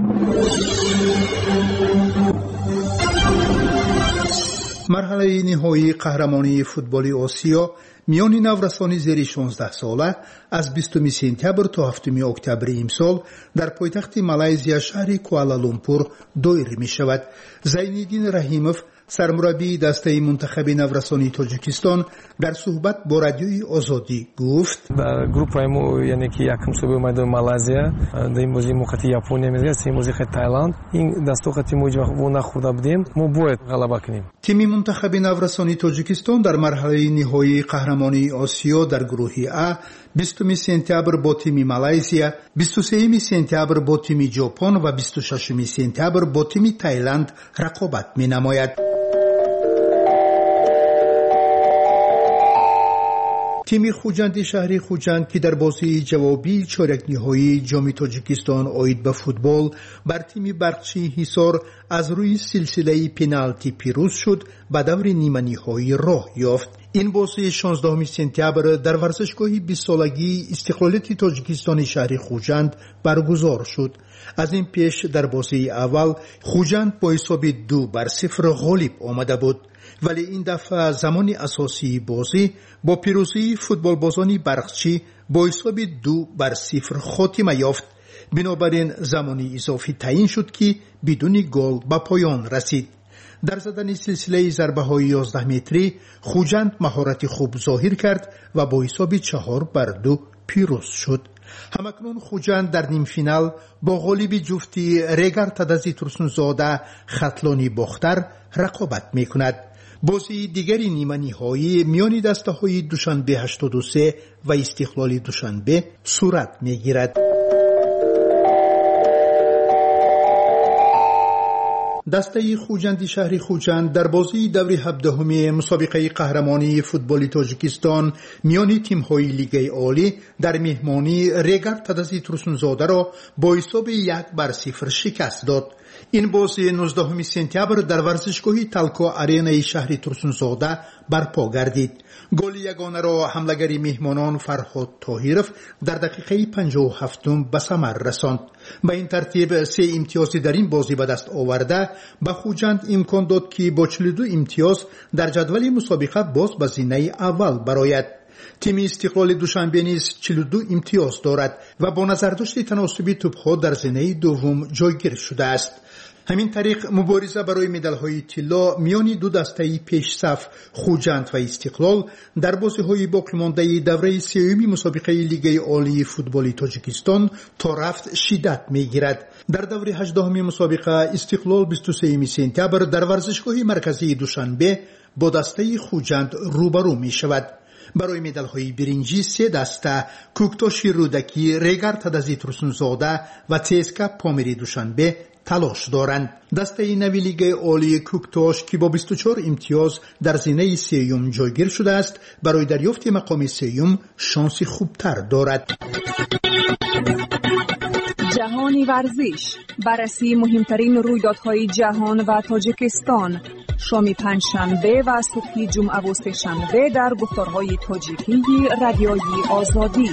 مرحله نهایی قهرمانی فوتبال آسیا میان نورسان زیر شانزده ساله از بیستم سپتامبر تا هفتم اکتبر امسال در پایتخت مالایزیا شهر کوالالامپور دایر می شود. زینالدین رحیمов سرمربی دسته منتخب نورسانی تاجیکستان در صحبت با رادیوی آزادی گفت: در گروپ ما یعنی که یکم صبح اومد مالایزیا، در این بازی موقعی ژاپنیا میگه، سه بازی تایلند، این دستو تیم ما نخورده بودیم، ما باید غلبه کنیم. تیم منتخب نورسانی تاجیکستان در مرحله نهایی قهرمانی آسیا در گروه A بیستم سپتامبر با تیم مالزیا، بیست و سوم سپتامبر با تیم ژاپن و بیست و ششم سپتامبر با تیم تایلند رقابت می‌نماید. تیم خوجند شهری خوجند که در بازی جوابی چهارک نهایی جام تاجیکستان آید به فوتبال بر تیم برقچی حصار از روی سلسله پنالتی پیروز شد و دور نیمه نهایی راه یافت. این بازی شانزدهم سپتامبر در ورزشگاه بیست سالگی استقلالیت تاجیکستان شهری خوجند برگزار شد. از این پیش در بازی اول خوجند با حساب دو بر صفر غالب آمده بود، ولی این دفعه زمان اساسی بازی با پیروزی فوتبال بازانی برقچی با حساب دو بر صفر خاتمه یافت. بنابراین زمانی اضافی تعیین شد که بدون گل به پایان رسید. در زدن سلسله ضربه های یازده متری خوجند مهارت خوب ظاهر کرد و با حساب چهار بر دو پیروز شد. همکنون خوجند در نیم فینال با غالب جفتی ریگر تدزی ترسونزاده خطلانی باختر رقابت می کند. بازی دیگری نیمه نهایی میان دسته های دوشنبه هشتاد و سه و استقلال دوشنبه صورت می گیرد. دسته خوجند شهری خوجند در بازی دور هفدهم مسابقه قهرمانی فوتبال تاجیکستان میان تیم‌های لیگ عالی در مهمانی ریگر تدزی ترسونزاده را با حساب یک بر صفر شکست داد. این بازی نوزدهم سپتامبر در ورزشگاه تلکا آرینای شهر ترسونزاده برپا گردید. گل یگانه را حمله‌گر مهمانان فرهاد طاهرов در دقیقه پنجاه و هفتم به ثمر رساند. به این ترتیب سه امتیازی در این بازی به دست آورده به خوجند امکان داد که با چهل و دو امتیاز در جدول مسابقه باز به زینه اول برآید. تیم استقلال دوشنبه نیز چهل و دو امتیاز دارد و با نظرداشت تناسبی توپ‌ها در زینه دوم جایگیر شده است. همین طریق مبارزه برای مدال‌های طلا میان دو دسته پیش صف خوجند و استقلال در بازی‌های باقی مانده دوره سوم مسابقه لیگ عالی فوتبال تاجیکستان تا رفت شدت می‌گیرد. در دوره هجدهم مسابقه استقلال بیست و سوم سپتامبر در ورزشگاه مرکزی دوشنبه با دسته خوجند روبرو می‌شود. برای مدال‌های برنجی سه دسته کوکتاش رودکی، ریگر تدزی ترسونزاده و تسکا پامیری دوشنبه تلاش دارند. دسته نوی لیگ عالی کوکتاش که با بیست و چهار امتیاز در زینه سوم جایگیر شده است برای دریافت مقام سوم شانس خوبتر دارد. جهانی ورزش، بررسی مهمترین رویدادهای جهان و تاجیکستان، شام پنجشنبه و صبح جمعه و سه‌شنبه در گفتارهای تاجیکی رادیوی آزادی.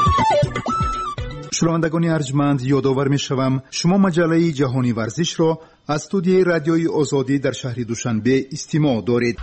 شنوندگان ارجمند، یادآور می‌شوم شما مجله جهانی ورزش را از استودیوی رادیوی آزادی در شهر دوشنبه استماع دارید.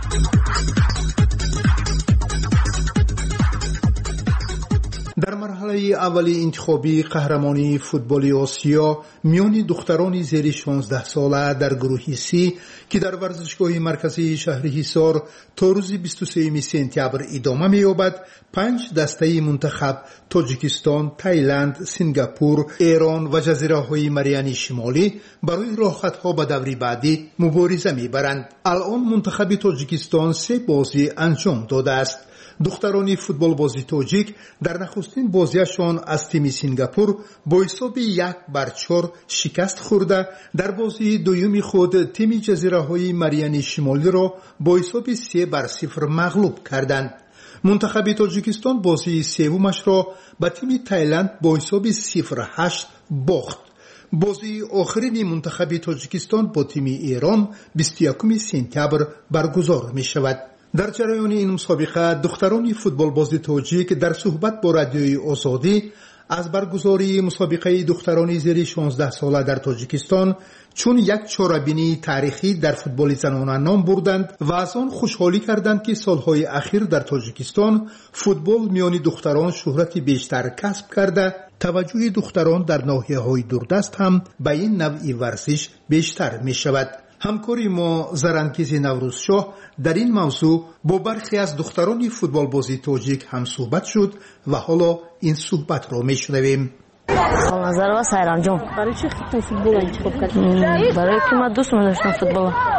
در مرحله اولی انتخابی قهرمانی فوتبال آسیا میان دختران زیر شانزده ساله در گروه سی که در ورزشگاه مرکزی شهر حصار تا روز بیست و سوم سپتامبر ادامه می‌یابد، پنج دسته منتخب تاجیکستان، تایلند، سنگاپور، ایران و جزیره‌های مریانی شمالی برای راه‌خطها به دوری بعدی مبارزه می‌برند. الان منتخب تاجیکستان سه بازی انجام داده است. دختران فوتبال بازی تاجیک در نخستین بازیشان از تیم سنگاپور با حساب یک بر چهار شکست خورده، در بازی دومی خود تیم جزیره‌های مریانی شمالی را با حساب سه بر صفر مغلوب کردند. منتخب تاجیکستان بازی سومش را به تیم تایلند با حساب صفر هشت باخت. بازی آخرین منتخب تاجیکستان با تیم ایران بیست و یکم سپتامبر برگزار می شود. در جریان این مسابقه دختران فوتبال بازی تاجیک در صحبت با رادیوی آزادی از برگزاری مسابقه دختران زیر شانزده ساله در تاجیکستان چون یک چاره‌بینی تاریخی در فوتبال زنانه نام بردند و از آن خوشحالی کردند که سالهای اخیر در تاجیکستان فوتبال میان دختران شهرت بیشتر کسب کرده، توجه دختران در ناحیه‌های دوردست هم به این نوع ورزش بیشتر می شود. همکاری ما زرانکیز نوروزشاه در این موضوع با برخی از دختران فوتبال بازی تاجیک هم صحبت شد و حالا این صحبت را میشنویم. نظر و سیران جون برای چی فوتبال انتخاب کردی؟ برای که من دوست داشتم فوتبال.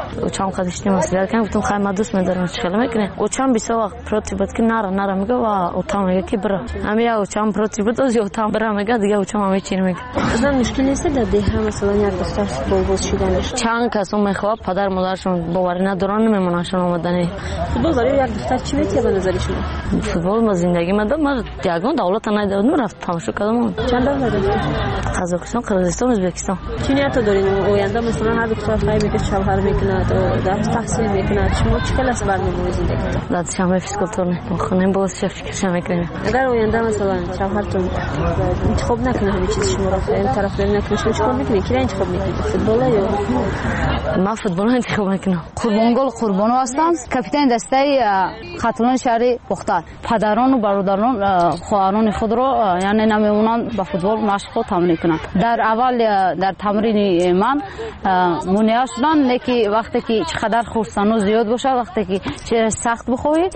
اوچام خودشتی مسئله کردم گفتم خیلی من دوست می‌دارم چیکار میکنه اوچام بیست وقت پروتی بود که نره نره میگه و اوتام میگه که برو همین اوچام پروتی بود از اوتام برو میگه دیگه اوچام همه چی میگه اصلا مشکل نیست در ده مثلا یک دختر فوتبال باز شدنش چند کس اون میخواد پدر مادرشون باور ندارن نمیمونن اومدن فوتبال برای یک دختر چی میتونه به نظر شما فوتبال ما زندگی ما دادم یگان دولت ندادم رفت تماشا کردم چند دولت قزاقستان قرقیزستان ازبکستان چی نیت دارین آینده مثلا هر دختر خیلی میگه شوهر میکنه درس تحصیل میکنه شما چه کلاس برنامه زندگی داد شما فیزیکالتور نه خونم باز فکر میکنم اگر آینده مثلا شوهرتون انتخاب نکنه همین چیز شما رو این طرف نکنه شما چیکار میکنید کی انتخاب میکنید فوتبال یا ما فوتبال انتخاب میکنم قربانگل قربانو هستم کاپیتان دسته خاتون شهر بختار پدران و برادران خواهران خود رو یعنی نمیمونن با فوتبال مشغول تمرین کنن در اول در تمرین من مونیا شدن لیکی وقتی که چقدر خورسنو زیاد باشه وقتی که سخت بخوید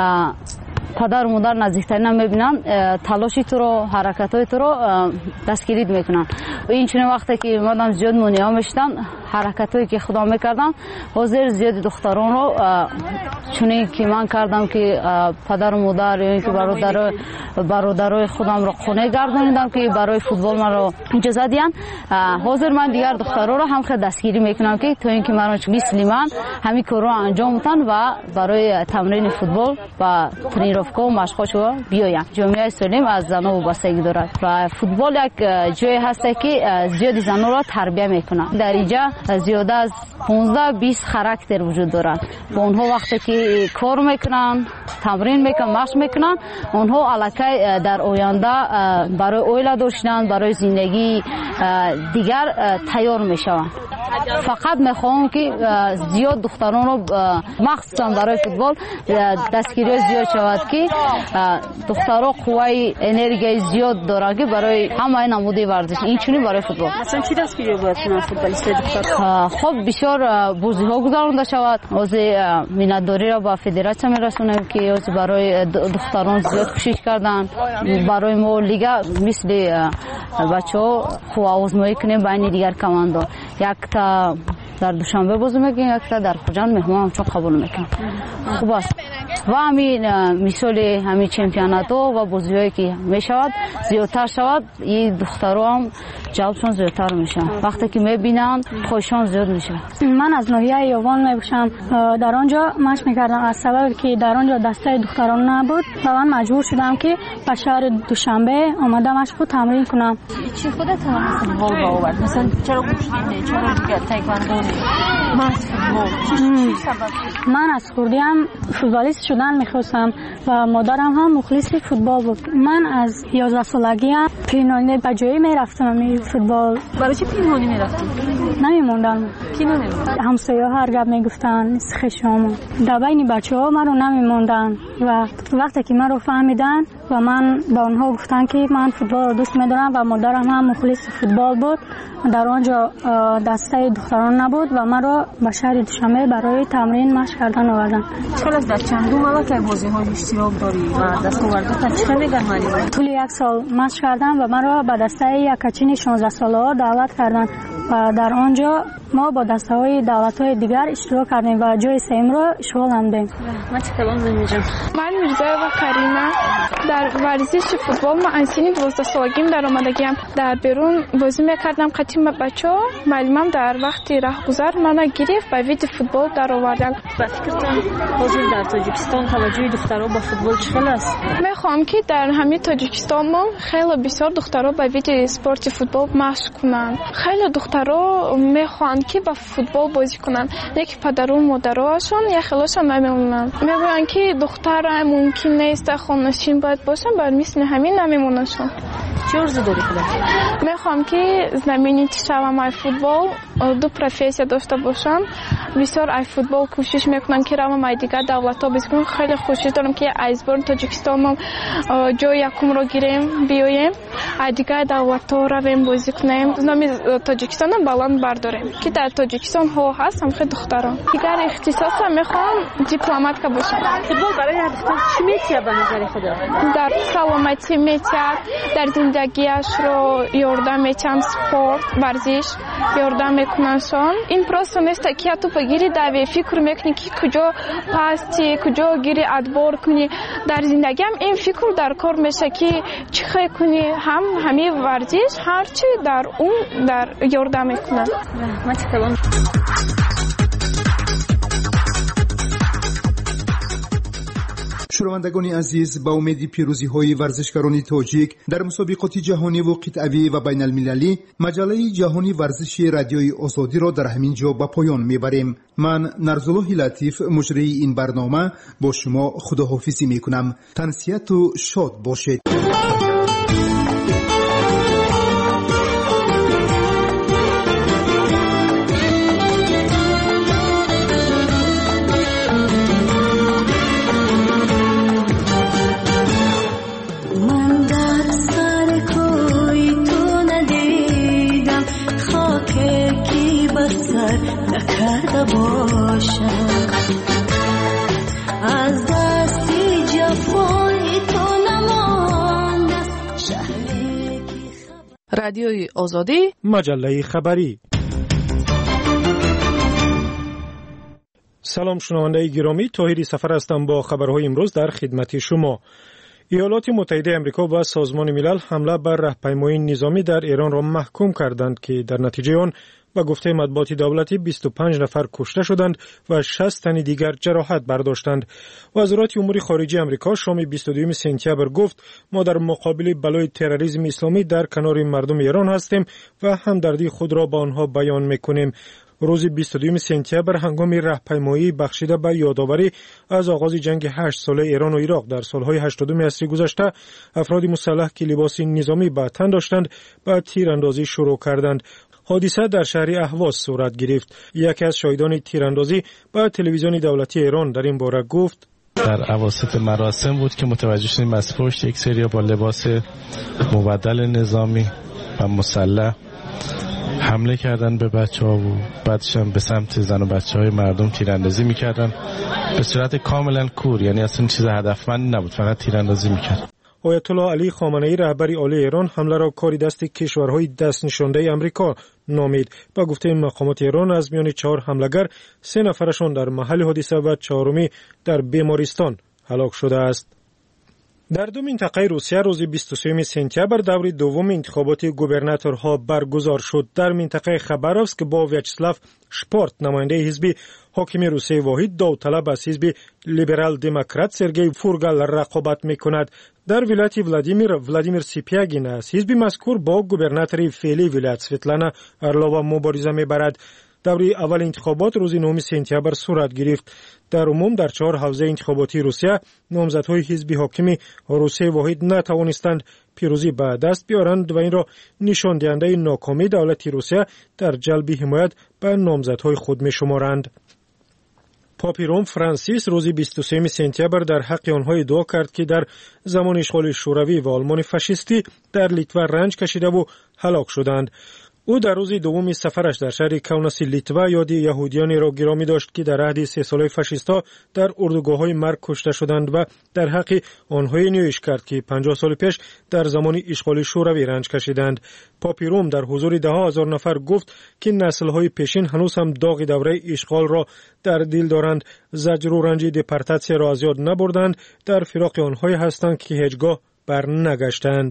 پدر و مادر نزدیکتر نمیبینن تلاشی تو رو حرکتای تو رو دستگیری میکنن و این چنین وقتی که مادام زیاد مونیا میشدن حرکتایی که خدا میکردم حاضر زیاد دختران رو چنین که من کردم که پدر و مادر یا اینکه برادر برادرای خودم رو خونه گردوندم که برای فوتبال من رو اجازه دادن حاضر من دیگر دخترها رو هم خود دستگیری میکنم که تو اینکه من مثل من همین کار رو انجام بدن و برای تمرین فوتبال و ترینировка و مشق‌ها بیاین جامعه سالم از زنان وابستگی دارد و فوتبال یک جای هست که زیاد زنان را تربیت میکنه در اینجا زیاده از پانزده بیست خاراکتر وجود دارد و اونها وقتی که کار میکنن تمرین میکنن مشق میکنن اونها الکی در آینده برای اویلا داشتن برای زندگی دیگر تیار میشوند فقط میخوام که زیاد دختران رو مخصوصا برای فوتبال دستگیری زیاد شود که دخترها قوای انرژی زیاد دارن که برای همه نموده ورزش این چونی برای فوتبال اصلا چی دستگیری باید کنن فوتبالیست دختر خب بسیار بازی ها گذرانده شود از مینداری را با فدراسیون میرسونیم که از برای دختران زیاد کوشش کردن برای ما لیگا مثل بچه‌ها خو آزمایی کنیم بین دیگر کماندو یک تا در دوشنبه بازی میکنیم یک تا در خوجند مهمان چون قبول میکنیم خوب است و همین مثال همین چمپیونات و بازی‌هایی که میشود زیادتر شود این دخترها هم جوابشون زیادتر میشه وقتی که میبینن خوششون زیاد میشه من از ناحیه یوان میباشم در آنجا مشق میکردم از سبب که در آنجا دسته دختران نبود و من مجبور شدم که به شهر دوشنبه آمدم مشق تمرین کنم چی خودت هم فوتبال با آورد مثلا چرا گوشتین چرا دیگه تایکواندو من از خوردیم فوتبالیست شدن میخواستم و مادرم هم مخلص فوتبال بود من از یازده سالگی هم پینانی به جایی میرفتم می فوتبال برای چی پینانی میرفتم؟ نمیموندم کی نمیموندن؟ همسایه ها هر گپ میگفتن خشام در بین بچه ها من رو نمیموندن و وقتی که من رو فهمیدن و من با آنها گفتن که من فوتبال رو دوست میدارم و مادرم هم مخلص فوتبال بود در آنجا دسته دختران نبود و من رو به شهر دوشنبه برای تمرین مشق کردن آوردن. چقدر در چند روز که بازی ها اشتراک داری و دستاوردات چه میگن مالی؟ طول یک سال مشق کردم و من رو به دسته یکاچین شانزده ساله ها دعوت کردن و در آنجا ما با دسته های دولت های دیگر اشتراک کردیم و جای سیم رو اشغال نمودیم. من چه کلام زنیجم؟ من میرزا و کریمه در ورزش فوتبال ما انسینی دوازده سالگیم در آمدگیم در بیرون بازی میکردم قدیم بچه ها معلمم در وقت رهگذر منو گرفت به وید فوتبال در آوردن. به فکرتان حاضر در تاجیکستان توجه دخترها به فوتبال چقدر است؟ میخوام که در همین تاجیکستان ما خیلی بسیار دخترها به وید اسپورت فوتبال مشق کنند. خیلی دخترها میخوان که با فوتبال بازی کنن یک پدر و مادرهاشون یا خلاص نمیمونن میگن که دختر ممکن نیست خانه‌نشین باید باشن بر مثل همین نمیموننشون چه ارزو داری خودت؟ میخوام که знамениті شوم ای فوتبال دو پروفесія داشته باشم بسیار ای فوتبال کوشش میکنم که روم ای دیگر دولت‌ها بازی کنم خیلی خوشی دارم که ایزبورن تاجیکستان ما جای یکم رو گیریم بیایم ای دیگر دولت‌ها رویم بازی کنیم نام تاجیکستان بالان برداریم که در تاجیکستان ها هست هم خیلی دختران دیگر اختصاص میخوام دیپلمات که باشم. فوتبال برای دختر چی میتونه به نظر خودت؟ در سلامتی میتونه در زندگیش رو یاردم میتونم سپورت ورزش یاردم میکننشون این просто نیست که تو درگیری دوی فکر میکنی که کجا پستی کجا گیری ادبار کنی. در زندگی هم این فکر در کار میشه که چی خیلی کنی هم همه ورزش هرچی در اون در یاردم میکنن. شنوندگان عزیز، با امید پیروزی های ورزشکاران تاجیک در مسابقات جهانی و قطعی و بین المللی، مجله جهانی ورزشی رادیوی آزادی را در همین جا به پایان میبریم. من نرزالله لطیف مجری این برنامه با شما خداحافظی میکنم. تنسیت و شاد باشید. از دستی جفای تو نماند شهری. رادیوی آزادی، مجله خبری. سلام شنونده گرامی، طاهری سفر هستم با خبرهای امروز در خدمت شما. ایالات متحده آمریکا و سازمان ملل حمله بر راهپیمایی نظامی در ایران را محکوم کردند که در نتیجه آن و گفته مطبوعات دولتی بیست و پنج نفر کشته شدند و شصت تن دیگر جراحت برداشتند. وزارت امور خارجه آمریکا شام بیست و دوم سپتامبر گفت ما در مقابل بلای تروریسم اسلامی در کنار مردم ایران هستیم و همدردی خود را با آنها بیان میکنیم. روز بیست و دوم سپتامبر هنگام راهپیمایی بخشیده به یادآوری از آغاز جنگ هشت ساله ایران و عراق در سالهای هشتادم عصر گذشته، افراد مسلح که لباس نظامی به تن داشتند به تیراندازی شروع کردند. حادثه در شهر اهواز صورت گرفت. یکی از شاهدان تیراندازی به تلویزیون دولتی ایران در این باره گفت: در اواسط مراسم بود که متوجه شدیم از پشت یک سری با لباس مبدل نظامی و مسلح حمله کردن به بچه‌ها و بعدش هم به سمت زن و بچه‌های مردم تیراندازی می‌کردن به صورت کاملا کور، یعنی اصلا چیز هدفمند نبود، فقط تیراندازی می‌کردن. آیت الله علی خامنه‌ای رهبر عالی ایران حمله را کاری دست کشورهای دست نشانده آمریکا نامید. با گفته مقامات ایران از میان چهار حمله‌گر سه نفرشان در محل حادثه و چهارمی در بیمارستان هلاک شده است. در دو منطقه روسیه روز بیست و سوم سپتامبر دور دوم انتخابات گوبرناتورها برگزار شد. در منطقه خباروفسک با ویاچسلاو شپورت نماینده حزب حاکم روسیه واحد داوطلب از حزب لیبرال دموکرات سرگئی فورگال رقابت میکند. در ولایت ولادیمیر ولادیمیر سیپیاگین از حزب مذکور با گوبرناتور فعلی ولایت سویتلانا ارلووا مبارزه میبرد. دوره اول انتخابات روز نهم سپتامبر صورت گرفت. در عموم در چهار حوزه انتخاباتی روسیه نامزدهای حزب حاکم روسیه واحد نتوانستند پیروزی به دست بیارند و این را نشان دهنده ناکامی دولت روسیه در جلب حمایت به نامزدهای خود می‌شمارند. پاپ روم فرانسیس روز بیست و سوم سپتامبر در حق آنها دعا کرد که در زمان اشغال شوروی و آلمان فاشیستی در لیتوا رنج کشیده و هلاک شدند. او در روز دوم سفرش در شهر کاوناسی لیتوا یاد یهودیانی را گرامی داشت که در عهد سه ساله فاشیست‌ها در اردوگاه‌های مرگ کشته شدند و در حق آنها نیایش کرد که پنجاه سال پیش در زمان اشغال شوروی رنج کشیدند. پاپ روم در حضور ده هزار نفر گفت که نسل‌های پیشین هنوز هم داغ دوره اشغال را در دل دارند، زجر و رنج دپارتاسیا را از یاد نبردند، در فراق آنهایی هستند که هیچگاه بر نگشتند.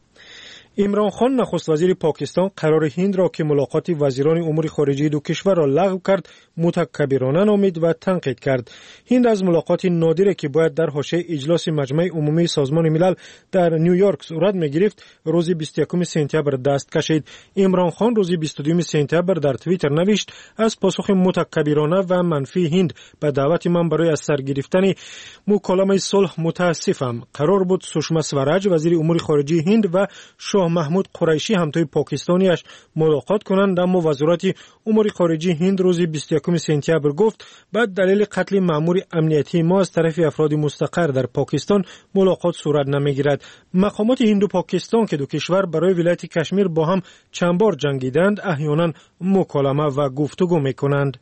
عمران خان نخست وزیر پاکستان قرار هند را که ملاقات وزیران امور خارجه دو کشور را لغو کرد متکبرانه نامید و تنقید کرد. هند از ملاقات نادری که باید در حاشیه اجلاس مجمع عمومی سازمان ملل در نیویورک صورت می‌گرفت روز بیست و یکم سپتامبر دست کشید. عمران خان روز بیست و دوم سپتامبر در توییتر نوشت: از پاسخ متکبرانه و منفی هند به دعوت من برای از سر گرفتن مکالمه صلح متاسفم. قرار بود سشما سوراج وزیر امور خارجه هند و شاه محمود قریشی همتای پاکستانیش ملاقات کنند، اما وزارت امور خارجه هند روز بیست و یکم سپتامبر گفت بعد دلیل قتل مأمور امنیتی ما از طرف افراد مستقر در پاکستان ملاقات صورت نمیگیرد. مقامات هند و پاکستان که دو کشور برای ولایت کشمیر با هم چند بار جنگیدند احیانا مکالمه و گفتگو میکنند.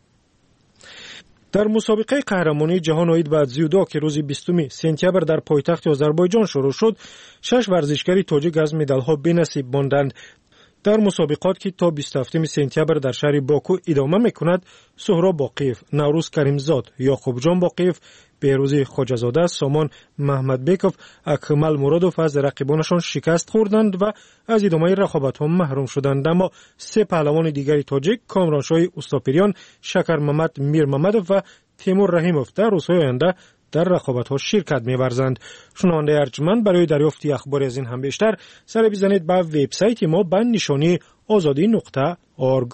در مسابقه قهرمانی جهان اوید به زیودو که روز بیستم سپتامبر در پایتخت آذربایجان شروع شد، شش ورزشکاری تاجیک از مدال‌ها بی‌نصیب ماندند. در مسابقات که تا بیست و هفتم سپتامبر در شهر باکو ادامه میکند، سهراب باقیف، نوروز کریمزاد، یعقوب جان باقیف، بهروز خواجه‌زاده، سامان محمد بیکوف، اکمل مرادوف از رقیبانشان شکست خوردند و از ادامه رقابت‌ها محروم شدند. اما سه پهلوان دیگری تاجیک، کامرانشاه اوستاپریان، شکر محمد میر محمدوف و تیمور رحیموف در روزهای آینده در رقابت‌ها شرکت می‌ورزند. شنونده ارجمند، برای دریافت اخبار از این هم بیشتر سر بزنید به وبسایت ما به نشانی آزادی نقطه اورگ.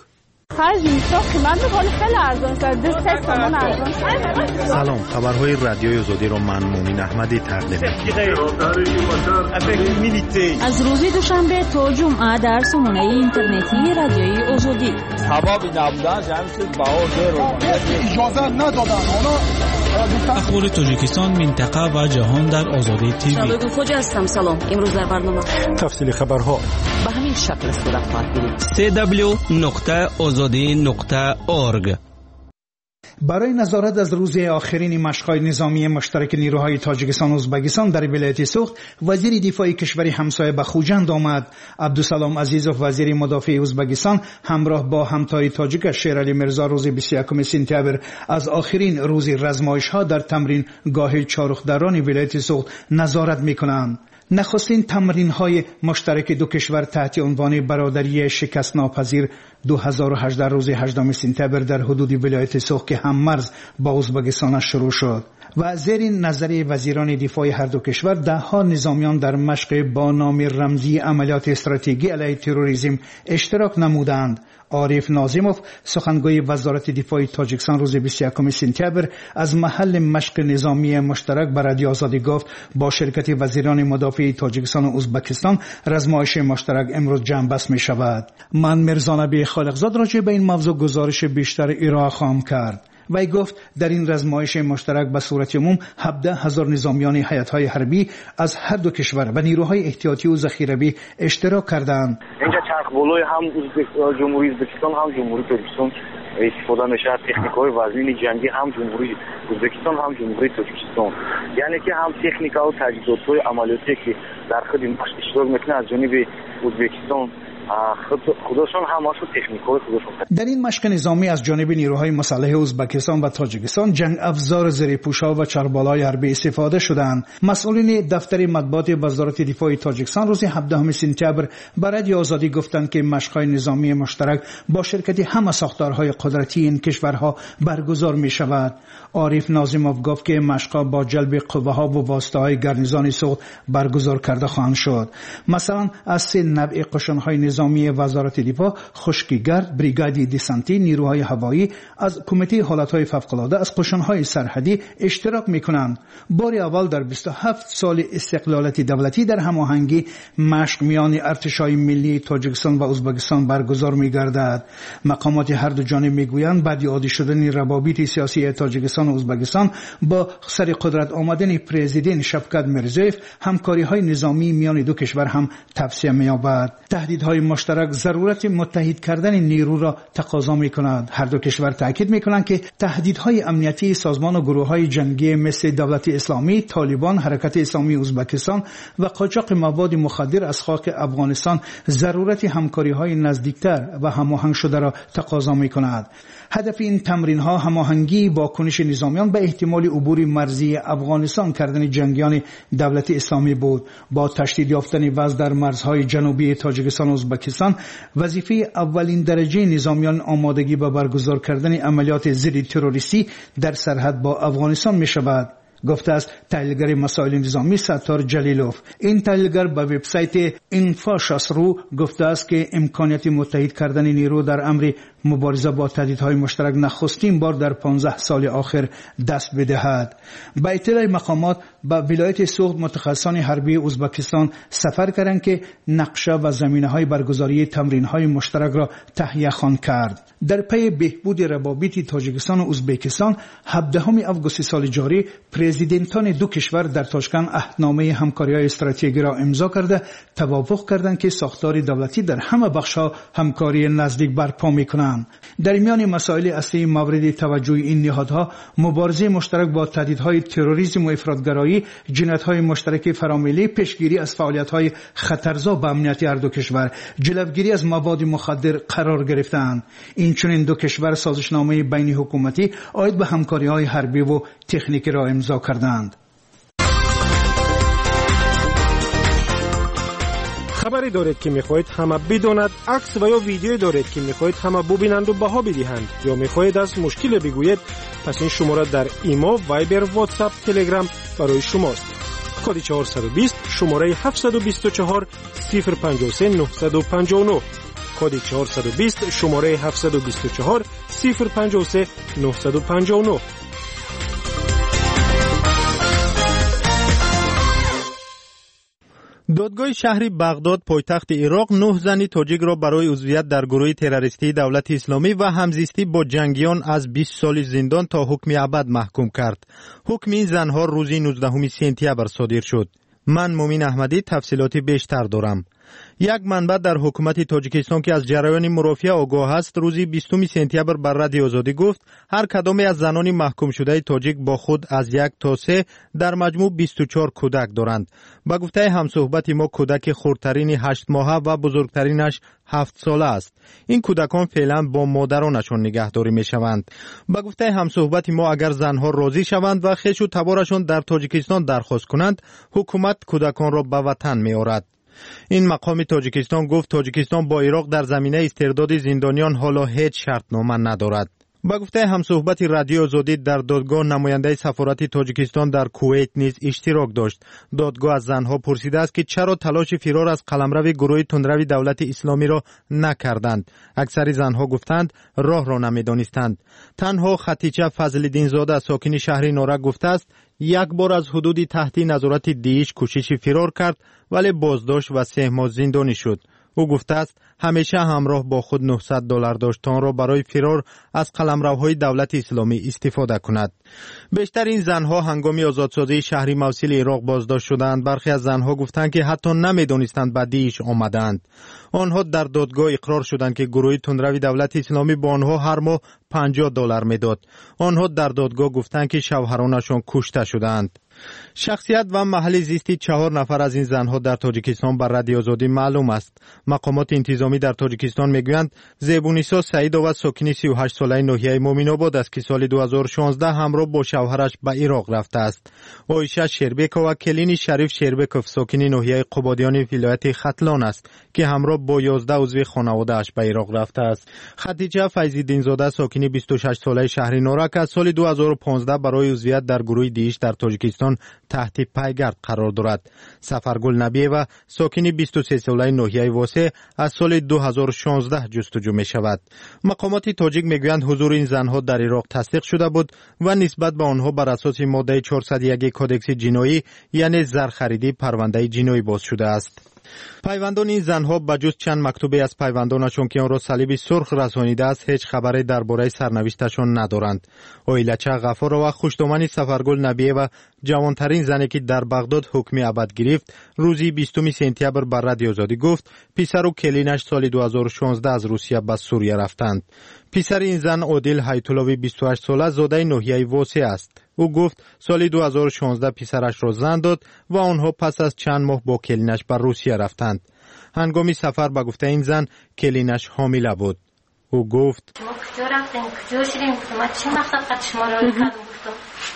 سلام، خبرهای رادیوی آزادی را من مومن احمدی تقدیم می‌کنم. از روز دوشنبه تا جمعه در سامانه اینترنتی رادیوی آزادی. سبب نبودن جمعیت بهار رو اجازه ندادن. اخبار تاجیکستان، منطقه و جهان در آزادی تیوی. شادو خوجا هستم. سلام. امروز در برنامه تفصیل خبرها به همین شکل صورت خواهد گرفت. سی دبلیو نقطه آزادی نقطه اورگ. برای نظارت از روز آخرین مشق‌های نظامی مشترک نیروهای تاجیکستان و ازبکستان در ولایت سوخت، وزیر دفاع کشور همسایه به خوجند آمد. عبدالسلام عزیزوف، وزیر مدافع ازبکستان، همراه با همتای تاجیک شیرعلی میرزا روز بیست و یکم سپتامبر از آخرین روز رزمایش‌ها در تمرین گاه چارخدران ولایت سوخت نظارت می‌کنند. نخستین تمرین‌های مشترک دو کشور تحت عنوان برادری شکست ناپذیر دو هزار و هجده روز هجدهم سپتامبر در حدود ولایت سوخت که هم مرز با ازبکستان شروع شد و زیر نظر وزیران دفاع هر دو کشور ده‌ها نظامیان در مشق با نام رمزی عملیات استراتژی علیه تروریسم اشتراک نمودند. عارف ناظموف، سخنگوی وزارت دفاع تاجیکستان، روز بیست و یکم سپتامبر از محل مشق نظامی مشترک بر رادیو آزادی گفت با شرکت وزیران مدافع تاجیکستان و ازبکستان رزمایش مشترک امروز جنببست می شود. من میرزا نبی خالقزاد راجع به این موضوع گزارش بیشتر ارائه خواهم کرد. وی گفت در این رزمایش مشترک به صورت عموم هفده هزار نظامیان هیئت‌های حربی از هر دو کشور و نیروهای احتیاطی و ذخیره‌ای اشتراک کردند. اینجا چرخ بالای هم جمهوری ازبکستان هم جمهوری تاجیکستان استفاده میشه از تکنیک‌های وزنی جنگی، هم جمهوری ازبکستان هم جمهوری تاجیکستان، یعنی که هم تکنیک‌ها و تجهیزات‌های عملیاتی که در خود این مشق اشتراک میکنه از جانب ازبکستان خودشون هم واسه تکنیک‌های خودشون. در این مشق نظامی از جانب نیروهای مسلح ازبکستان و تاجیکستان جنگ افزار زیرپوش‌ها و چربالای حربی استفاده شدند. مسئولین دفتر مطبوعات وزارت دفاع تاجیکستان روز هفدهم سپتامبر برای رادیو آزادی گفتند که مشق‌های نظامی مشترک با شرکت همه ساختارهای قدرتی این کشورها برگزار می‌شود. عارف ناظموف گفت که مشق‌ها با جلب قوه‌ها و واسطه‌های گارنیزون سوخت برگزار کرده خواهند شد. مثلا از سه نوع قشن‌های نظامی وزارت دفاع، خشکیگرد، بریگاد دسانتی، نیروهای هوایی از کمیته حالتهای فوق‌العاده از قشن‌های سرحدی اشتراک می‌کنند. بار اول در بیست و هفت سال استقلالیت دولتی در هماهنگی مشق میان ارتش‌های ملی تاجیکستان و ازبکستان برگزار می‌گردد. مقامات هر دو جانب می‌گویند بعد عادی شدن روابط سیاسی تاجیکستان و ازبکستان با سر قدرت آمدن پرزیدنت شفقت میرزیوف، همکاری‌های نظامی میان دو کشور هم توسعه می‌یابد. تهدیدهای مشترک ضرورت متحد کردن نیرو را تقاضا می‌کند. هر دو کشور تاکید می‌کنند که تهدیدهای امنیتی سازمان و گروه‌های جنگی مثل دولت اسلامی، طالبان، حرکت اسلامی ازبکستان و قاچاق مواد مخدر از خاک افغانستان ضرورت همکاری‌های نزدیکتر و هماهنگ شده را تقاضا می‌کند. هدف این تمرین‌ها هماهنگی با کنش نظامیان به احتمال عبور مرزی افغانستان کردن جنگیان دولت اسلامی بود. با تشدید یافتن وضع در مرزهای جنوبی تاجیکستان و ازبکستان، وظیفه اولین درجه نظامیان آمادگی به برگزار کردن عملیات ضد تروریستی در سرحد با افغانستان می‌شود، گفته است تحلیلگر مسائل نظامی ستار جلیلوف. این تحلیلگر به وبسایت انفاشاس رو گفته است که امکانیت متحد کردن نیرو در امر مبارزه با تهدیدهای مشترک نخستین بار در پانزده سال آخر دست بدهد. با اطلاع مقامات به ولایت سوخت متخصصان حربی ازبکستان سفر کردند که نقشه و زمینه‌های برگزاری تمرین‌های مشترک را تهیه خوان کرد. در پی بهبود روابط تاجیکستان و ازبکستان، هفدهم آگوست سال جاری پرزیدنتان دو کشور در تاشکند عهدنامه همکاری‌های استراتژیکی را امضا کرده توافق کردند که ساختار دولتی در همه بخش‌ها همکاری نزدیک برپا می‌کنند. در میان مسائل اصلی مورد توجه این نهادها مبارزه مشترک با تهدیدهای تروریسم و افراطگرایی، جنایت‌های مشترک فراملی، پیشگیری از فعالیت‌های خطرزا به امنیت هر دو کشور، جلوگیری از مواد مخدر قرار گرفتند. این چنین دو کشور سازشنامه بین حکومتی عاید به همکاری‌های حربی و تکنیکی را امضا کردند. خبری دارید که میخواهید همه بداند، عکس و یا ویدیویی دارید که میخواهید همه ببینند و بها بدهند، یا میخواهید از مشکل بگویید، پس این شماره در ایمو، وایبر، واتساپ، تلگرام برای شماست. کد چهارصد و بیست شماره هفتصد و بیست و چهار صفر پنجاه و سه نهصد و پنجاه و نه. کد چهارصد و بیست شماره هفتصد و بیست و چهار صفر پنجاه و سه نهصد و پنجاه و نه. دادگاه شهری بغداد پایتخت عراق نه زنی تاجیک را برای عضویت در گروه تروریستی دولت اسلامی و همزیستی با جنگیان از بیست سال زندان تا حکم ابد محکوم کرد. حکم این زنها روز نوزدهم سپتامبر صادر شد. من مومین احمدی تفصیلاتی بیشتر دارم. یک منبع در حکومت تاجیکستان که از جریان مرافعه آگاه است روز بیستم سپتامبر بر رادیو آزادی گفت هر کدام از زنان محکوم شده تاجیک با خود از یک تا سه در مجموع بیست و چهار کودک دارند. با گفته همصحبت ما کودک خردترین هشت ماهه و بزرگترینش هفت ساله است. این کودکان فعلا با مادرانشان نگهداری می شوند. با گفته همصحبت ما اگر زنها راضی شوند و خویش و تبارشان در تاجیکستان درخواست کنند حکومت کودکان را به وطن می آورد. این مقام تاجیکستان گفت تاجیکستان با عراق در زمینه استرداد زندانیان حالا هیچ شرطنامه ندارد. با گفته همصحبت رادیو آزادی در دادگاه نماینده سفارت تاجیکستان در کویت نیز اشتراک داشت. دادگاه از زنها پرسیده است که چرا تلاش فرار از قلمرو گروه تندرو دولت اسلامی را نکردند. اکثر زنها گفتند راه را نمیدانستند. تنها خدیجه فضل‌الدین زاده ساکن شهر نارک گفته است یک بار از حدود تحت نظارت دیش کوشش فرار کرد ولی بازداشت و سه ماه زندانی شد. او گفته است همیشه همراه با خود نهصد دلار داشت تا آن را برای فرار از قلمروهای دولت اسلامی استفاده کند. بیشتر این زنها هنگام آزادسازی شهر موصل عراق بازداشت شدند. برخی از زنها گفتند که حتی نمیدانستند به دیش آمدند. آنها در دادگاه اقرار شدند که گروه تندرو دولت اسلامی با آنها هر ماه پنجاه دلار میداد. آنها در دادگاه گفتند که شوهرانشان کشته شدند. شخصیت و محل زیستی چهار نفر از این زنها در تاجیکستان بر رادیو آزادی معلوم است. مقامات انتظامی در تاجیکستان میگویند زیبونیسا سعیدووا ساکن سی و هشت ساله ناحیه مومن‌آباد است که سال دو هزار و شانزده همراه با شوهرش به عراق رفته است. عایشه شربکова و کلین شریف شربکov ساکن ناحیه قبادیان ولایت ختلان است که همراه با یازده عضو خانواده‌اش به عراق رفته است. خدیجه فیض‌الدین زاده ساکن بیست و شش ساله شهر نارک از سال دو هزار و پانزده برای عضویت در گروه دیش در تاجیکستان تحت پیگرد قرار دارد. سفرگل نبی‌اوا ساکن بیست و سه ساله ناحیه واسه از سال دو هزار و شانزده جستجو می شود. مقامات تاجیک میگویند حضور این زنها در عراق تصدیق شده بود و نسبت به آنها بر اساس ماده چهارصد و یک کدکس جنایی یعنی زرخریدی پرونده جنایی باز شده است. پیوندان این زنها بجز چند مکتوبی از پیوندانشان که آن را صلیب سرخ رسانیده است هیچ خبری درباره سرنوشتشان ندارند. اویلچه غفار و خوشدامن سفرگل نبیه و جوانترین زنی که در بغداد حکم ابد گرفت روزی بیستم سپتامبر بر رادیو آزادی گفت پسر و کلینش سال دو هزار و شانزده از روسیه به سوریه رفتند. پسر این زن عادل حیات‌اللهی بیست و هشت ساله زاده ناحیه واسه است. او گفت سال دو هزار و شانزده پسرش را زن داد و آنها پس از چند ماه با کلینش بر روسیه رفتند. هنگامی سفر به گفته این زن کلینش حامله بود. او گفت ما کجا رفتیم کجا شدیم ما چه مخلقت شما را کردم گفتم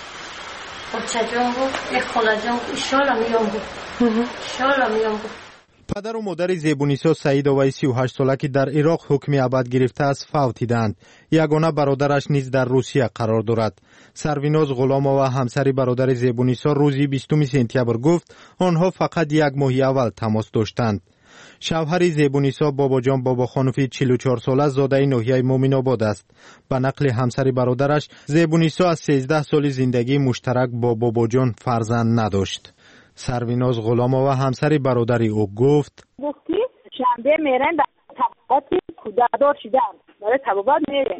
بچه جان گفت یک خاله جان گفت ایشالا میام گفت ایشالا میام گفت. پدر و مادر زیبونیسا سعیدووا سی و هشت ساله که در عراق حکم ابد گرفته است فوتیدند. یگانه برادرش نیز در روسیه قرار دارد. سرویناز غلامова همسر برادر زیبونیسا روزی بیستم سپتامبر گفت آنها فقط یک ماه اول تماس داشتند. شوهر زیبونیسا باباجان باباخانوفی چهل و چهار ساله زاده ناحیه مومن‌آباد است. به نقل همسر برادرش زیبونیسا از سیزده سال زندگی مشترک با باباجان فرزند نداشت. سرویناز غلامова همسر برادری او گفت گفتی شنبه میرن در طبقات کودکدار شدن برای طبابت میرن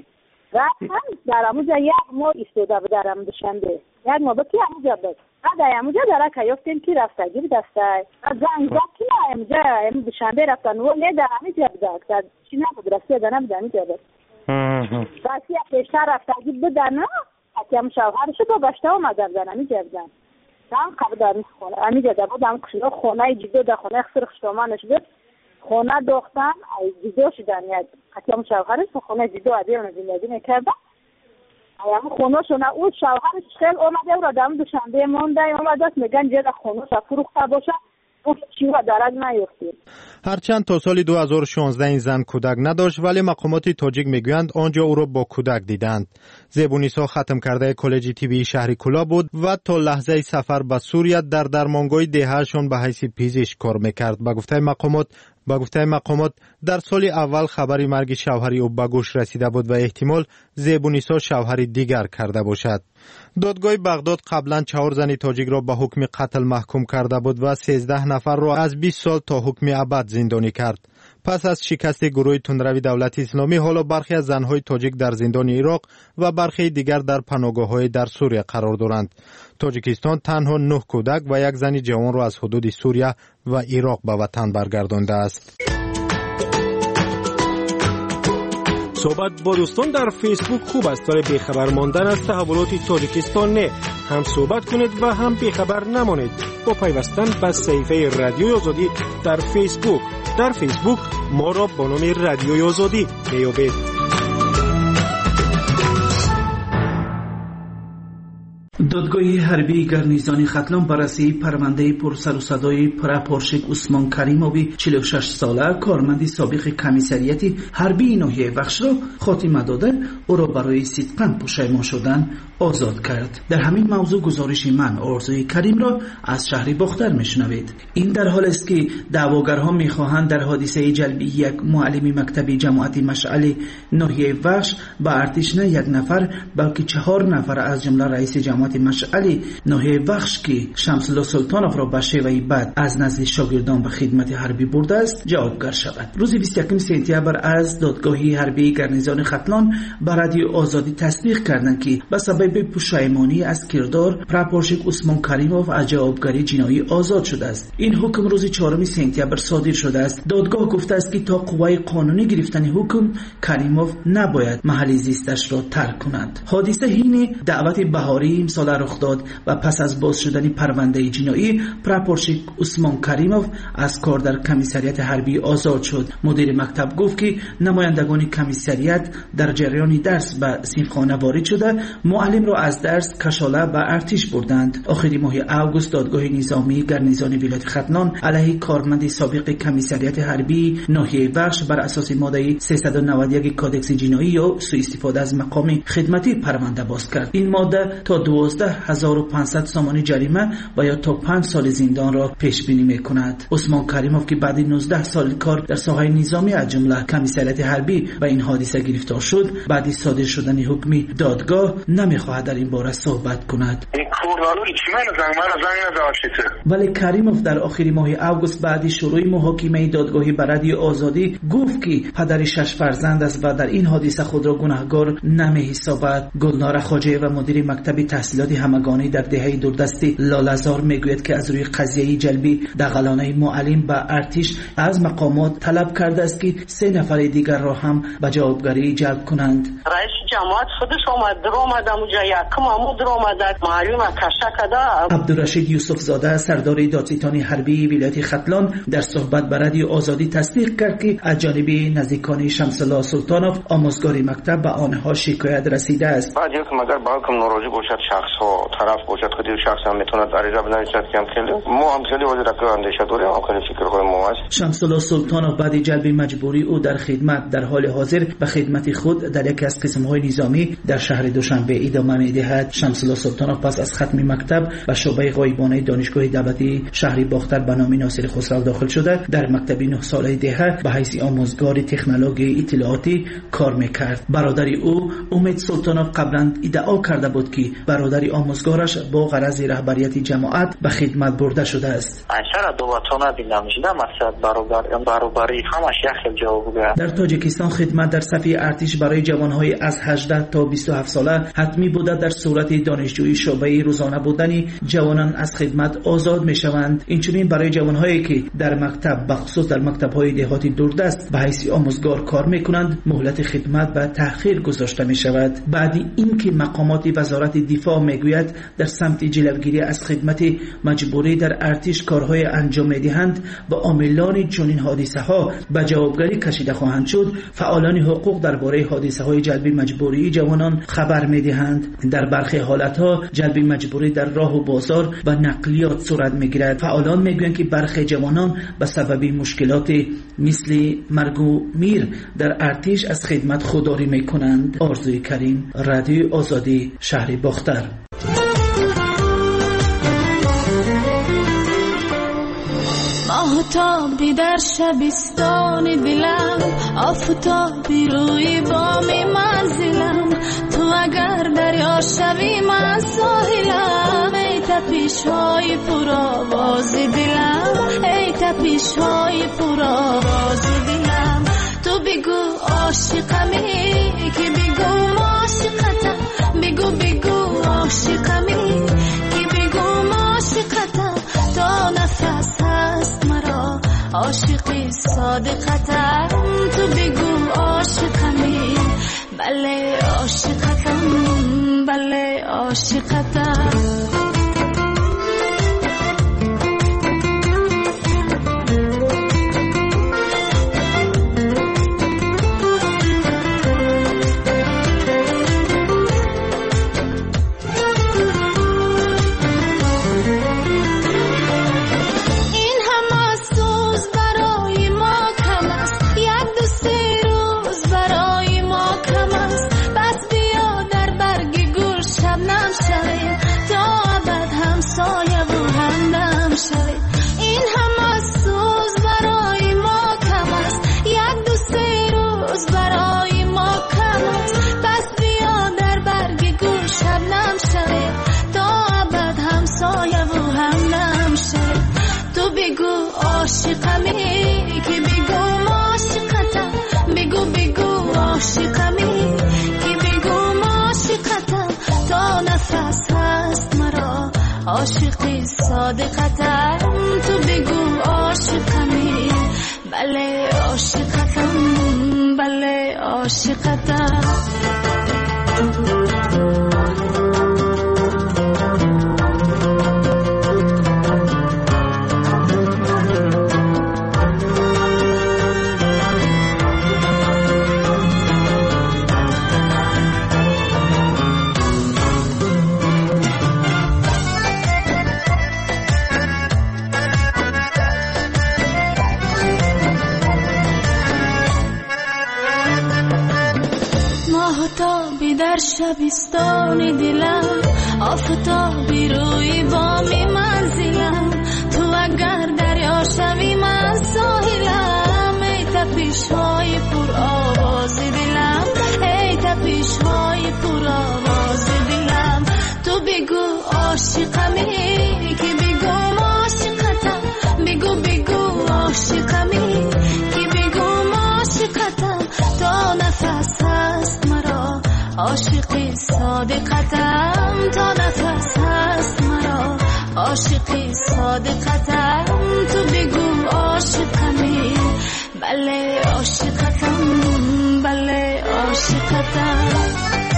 رفتم در اموجا یک ما ایستاده بود در اموجا شنبه یک ما بکی اموجا بود بعد اموجا در که یفتیم که رفتگی بود دسته از زنگ زد که اموجا اموجا شنبه رفتن و نه در اموجا بود در چی نبود رسیه در اموجا اموجا بود رسیه پیشتر رفتگی بود در نه حتی هم شوهرشو با بشته آمدن در اموجا بودن هم قبل خونه اموجا در بود هم کشنو خونه جدو در خونه اخصر خشتامانش بود خونه دختن جدو شدن یک حتی هم شوهرش خونه جدو عدیل زندگی میکردن هم خونه شونه او شوهرش خیلی اومده او را دم دوشنبه مونده اومده است میگن جد خونه شا فروخته باشه او چی را درک نیفتید. هرچند تا سال دو هزار و شانزده این زن کودک نداشت ولی مقامات تاجیک میگویند آنجا او را با کودک دیدند. زیبونیسا ختم کرده کالج طبی شهر کولا بود و تا لحظه سفر به سوریه در درمانگاه دههشان به حیث پزشک کار میکرد. به گفته مقامات با گفته مقامات در سال اول خبری مرگ شوهری او به گوش رسیده بود و احتمال زیبونیسا شوهری دیگر کرده باشد. دادگاه بغداد قبلا چهار زن تاجیک را به حکم قتل محکوم کرده بود و سیزده نفر را از بیست سال تا حکم ابد زندانی کرد. پس از شکست گروه تندروی دولت اسلامی حالا برخی از زنهای تاجیک در زندان عراق و برخی دیگر در پناهگاه‌های در سوریه قرار دارند. تاجیکستان تنها نه کودک و یک زن جوان را از حدود سوریه و عراق به وطن برگردانده است. صحبت با دوستان در فیسبوک خوب است ولی بیخبر ماندن از تحولات تاجیکستان نه. هم صحبت کنید و هم بیخبر نمانید با پیوستن به صفحه رادیوی آزادی در فیسبوک. در فیسبوک ما را با نام رادیوی آزادی میابید. دادگاه حربی گرنیزان ختلان بررسی پرونده پرسر و صدای پراپورشک عثمان کریموی چهل و شش ساله کارمند سابق کمیسریت حربی ناحیه وخش را خاتمه داده او را برای صدقاً پشیمان شدن آزاد کرد. در همین موضوع گزارش من آرزوی کریم را از شهر باختر میشنوید. این در حال است که دعواگرها میخواهند در حادثه جلبی یک معلم مکتبی جماعت مشعل ناحیه وخش به ارتش نه یک نفر بلکه چهار نفر از جمله رئیس جماعت مشعل ناحیه وخش که شمس الله سلطانوف را به شیوه بد از نزد شاگردان به خدمت حربی برده است جوابگر شود. روز بیست و یکم سپتامبر از دادگاه حربی گرنیزان ختلان به رادیو آزادی تصدیق کردند که به سبب پشیمانی از کردار پراپورشک عثمان کریموف از جوابگری جنایی آزاد شده است. این حکم روز چهارم سپتامبر صادر شده است. دادگاه گفته است که تا قوای قانونی گرفتن حکم کریموف نباید محل زیستش را ترک کنند. حادثه حین دعوت بهاری امسال رخ داد و پس از باز شدن پرونده جنایی پراپورشک عثمان کریموف از کار در کمیسریت حربی آزاد شد. مدیر مکتب گفت که نمایندگان کمیسریت در جریان درس به صنفخانه وارد شده معلم را از درس کشاله به ارتش بردند. آخر ماه اوگوست دادگاه نظامی گرنیزان ولایت ختلان علیه کارمند سابق کمیسریت حربی ناحیه وخش بر اساس ماده سیصد و نود و یک کادکس جنایی یا سوء استفاده از مقام خدمتی پرونده باز کرد. این ماده تا دوازده هزار و پانصد سامانی جریمه و یا تا پنج سال زندان را پیش بینی می‌کند. عثمان کریموف که بعد نوزده سال کار در ساحه نظامی از جمله کمیسریت حربی به این حادثه گرفتار شد، بعد صادر شدن حکم دادگاه نمی‌خواهد در این باره صحبت کند. ولی کریموف در آخر ماه اوگوست بعد شروع محاکمه دادگاهی به رادیو آزادی گفت که پدر شش فرزند است و در این حادثه خود را گناهکار نمی‌حسابد. گلنار خواجه و مدیر مکتب تحصیلات همگانی در دهه دوردست لاله‌زار میگوید که از روی قضیه جلبی دغلانه معلم به ارتش از مقامات طلب کرده است که سه نفر دیگر را هم به جوابگری جلب کنند. رئیس جماعت خودش آمد در آمد اونجا یکم آمد در آمد معلم کشته کده. عبدالرشید یوسف زاده سردار دادستان حربی ولایت ختلان در صحبت به رادیو آزادی تصدیق کرد که از جانب نزدیکان شمس الله سلطانوف آموزگار مکتب به آنها شکایت رسیده است. بعد یک مگر با حکم ناراضی باشد شخص ها طرف باشد خودی شخص هم میتوند عریضه بنویسد که هم خیلی ما هم خیلی وجود که اندیشه داریم هم خیلی فکرهای ما است. شمس الله سلطانوف بعد جلب مجبوری او در خدمت در حال حاضر به خدمت خود در یکی از قسم‌های نظامی در شهر دوشنبه ادامه می‌دهد. شمس الله سلطانوف پس از ختم مکتب به شعبه غایبانه دانشگاه دولتی شهر باختر به نام ناصر خسرو داخل شده در مکتب نه ساله دهه به حیث آموزگار تکنولوژی اطلاعاتی کار می‌کرد. برادر او امید سلطانوف قبلا ادعا کرده بود که برادر دفتر آموزگارش با غرض رهبریت جماعت به خدمت برده شده است. در تاجیکستان خدمت در صف ارتش برای جوانهای از هجده تا بیست و هفت ساله حتمی بوده. در صورت دانشجویی شعبه روزانه بودن جوانان از خدمت آزاد می شوند. اینچنین برای جوانهایی که در مکتب به خصوص در مکتب‌های دهاتی دوردست به حیث آموزگار کار می‌کنند مهلت خدمت به تأخیر گذاشته می شود. بعد اینکه مقامات وزارت دفاع میگوید در سمت جلوگیری از خدمت مجبوری در ارتش کارهای انجام می‌دهند و عاملان چنین حادثه‌ها به جوابگری کشیده خواهند شد، فعالان حقوق درباره حادثه‌های جلب مجبوری جوانان خبر می‌دهند. در برخی حالت‌ها جلب مجبوری در راه و بازار و نقلیات صورت می‌گیرد. فعالان می‌گویند که برخی جوانان به سبب مشکلات مثل مرگ و میر در ارتش از خدمت خودداری می‌کنند. آرزوی کریم، رادیو آزادی، شهر باختر. آفتابی در شبستان دلم، آفتابی روی بام منزلم، تو اگر دریا شوی من ساحلم. ای تپش های پر آواز دلم، ای تپش های پر آواز دلم. تو بگو عاشقمی که بگو عاشقتم، بگو بگو عاشقمی که بگو عاشقتم. تا نفس هست مرا عاشقی صادقتم، تو بگو عاشقمی. بله عاشقتم، بله عاشقتم. عاشقمی که بگو عاشقتم، بگو بگو عاشقمی که بگو عاشقتم. تا نفس هست مرا عاشقی صادقتم، تو بگو عاشقمی. بله عاشقتم، بله عاشقتم. آفتابی در شبستان دلم، آفتابی روی بام منزلم، تو اگر دریا شوی من ساحلم. ای تپش های پر آواز دلم، ای تپش های پر آواز دلم. تو بگو عاشقمی که بگو عاشقتم، بگو بگو عاشقمی که بگو عاشقتم. تا نفس هست مرا عاشقی صادقتم، تا نفس هست مرا عاشقی صادقتم. تو بگو عاشقمی. بله عاشقتم، بله عاشقتم.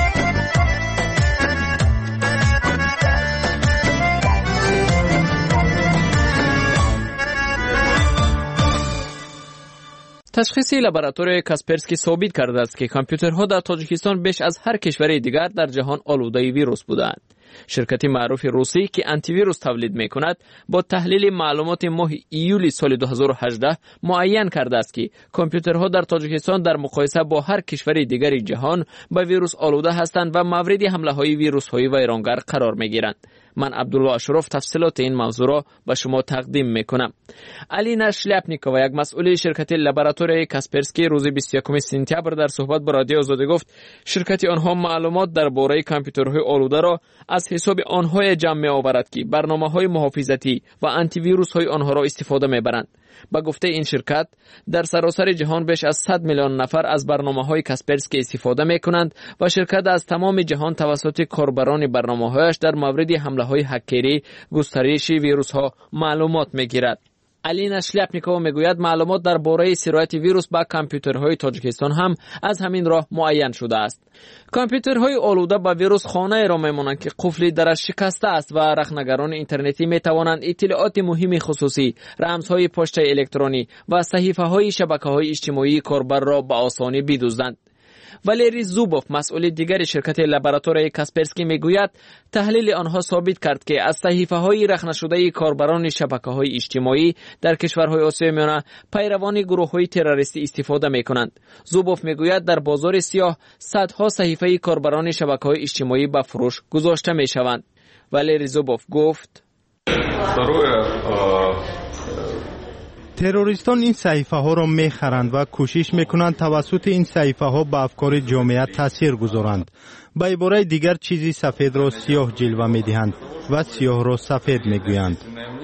تشخیص لابراتوری کاسپرسکی ثابت کرده است که کامپیوترها در تاجیکستان بیش از هر کشور دیگر در جهان آلوده ویروس بودند. شرکت معروف روسی که آنتی ویروس تولید می کند با تحلیل معلومات ماه ایولی سال دو هزار و هجده معین کرده است که کامپیوترها در تاجیکستان در مقایسه با هر کشور دیگر جهان به ویروس آلوده هستند و مورد حمله های ویروس های ویرانگر قرار می گیرند. من عبدالله اشرف تفصیلات این موضوع را به شما تقدیم میکنم. الینا شلیپنیکووا، یک مسئول شرکت لابراتوری کاسپرسکی، روز بیست و یکم سپتامبر در صحبت با رادیو آزادی گفت شرکت آنها معلومات درباره کامپیوترهای آلوده را از حساب آنها جمع می آورد که برنامه‌های محافظتی و آنتی ویروس های آنها را استفاده می برند. با گفته این شرکت در سراسر جهان بیش از صد میلیون نفر از برنامه‌های کاسپرسکی استفاده می‌کنند و شرکت از تمام جهان توسط کاربران برنامه‌هایش در مورد حمله‌های هکری، گسترش ویروس‌ها معلومات می‌گیرد. الینا شلیاپنیکووا میگوید معلومات درباره سرایت ویروس با کامپیوترهای تاجیکستان هم از همین راه معین شده است. کامپیوترهای آلوده با ویروس خانه را میمانند که قفل درش شکسته است و رخنگران اینترنتی میتوانند اطلاعات مهم خصوصی، رمزهای پشت الکترونی و صحیفه‌های شبکه‌های اجتماعی کاربر را به آسانی بدزدند. والری زوبوف مسئول دیگر شرکت لابراتوری کاسپرسکی میگوید تحلیل آنها ثابت کرد که از صحیفه‌های رخنه شده کاربران شبکه‌های اجتماعی در کشورهای آسیای میانه پیروان گروه‌های تروریستی استفاده می‌کنند. زوبوف میگوید در بازار سیاه صدها صحیفه کاربران شبکه‌های اجتماعی به فروش گذاشته می‌شوند. والری زوبوف گفت تروریستان این صحیفه ها را میخرند و کوشش میکنند توسط این صحیفه ها به افکار جامعه تاثیر گذارند. به عباره دیگر چیزی سفید را سیاه جلوه میدهند و سیاه را سفید میگویند.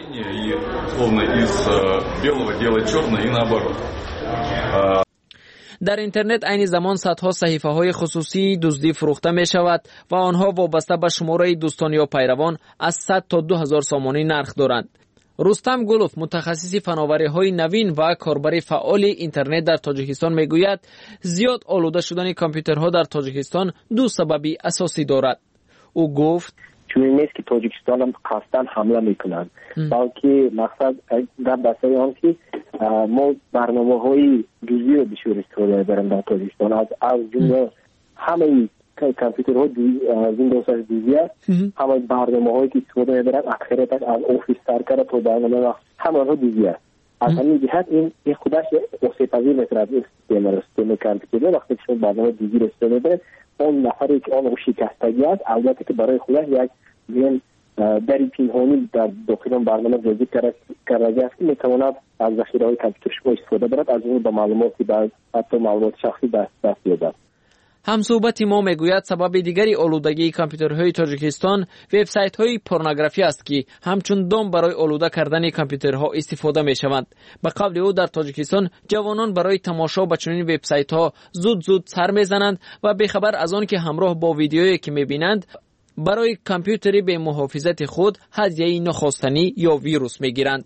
در اینترنت عین زمان صدها صحیفه های خصوصی دزدی فروخته می شود و آنها وابسته به شماره دوستان یا پیروان از صد تا دو هزار سامانی نرخ دارند. رستم گلوف متخصص فناوری‌های نوین و کاربر فعال اینترنت در تاجیکستان میگوید زیاد آلوده شدن کامپیوترها در تاجیکستان دو سببی اساسی دارد. او گفت چون نیست که تاجیکستان هم قصداً حمله میکنند، بلکه مقصد در بسته آن که ما برنامه‌های جزئی رو بسیار استفاده می‌بریم در تاجیکستان. از از جمله همه کامپیوترها ویندوز دوزده همه برنامه‌هایی که استفاده می‌برند اکثریت از آفیس سرکار تا برنامه همه آنها دوزده. از همین جهت این این خودش اصلاح‌پذیر می‌تواند استفاده سیستم کامپیوتر وقتی شما برنامه دوزده استفاده می‌برید اون نفری که آن شکستگی است البته که برای خودش یک زین دری پنهانی در داخل برنامه جذب کرده است که می‌تواند از ذخیره‌های کامپیوتر شما استفاده برد از اون به معلوماتی بعد حتی معلومات شخصی دست یابد. همصحبت ما میگوید سبب دیگری آلودگی کامپیوترهای تاجیکستان وبسایت‌های پورنوگرافی است که همچون دام برای آلوده کردن کامپیوترها استفاده می‌شوند. به قول او در تاجیکستان جوانان برای تماشا به چنین وبسایت‌ها زود زود سر می‌زنند و بی‌خبر از آن که همراه با ویدیویی که می‌بینند برای کامپیوتری به محافظت خود هدیه نخواستنی یا ویروس می‌گیرند.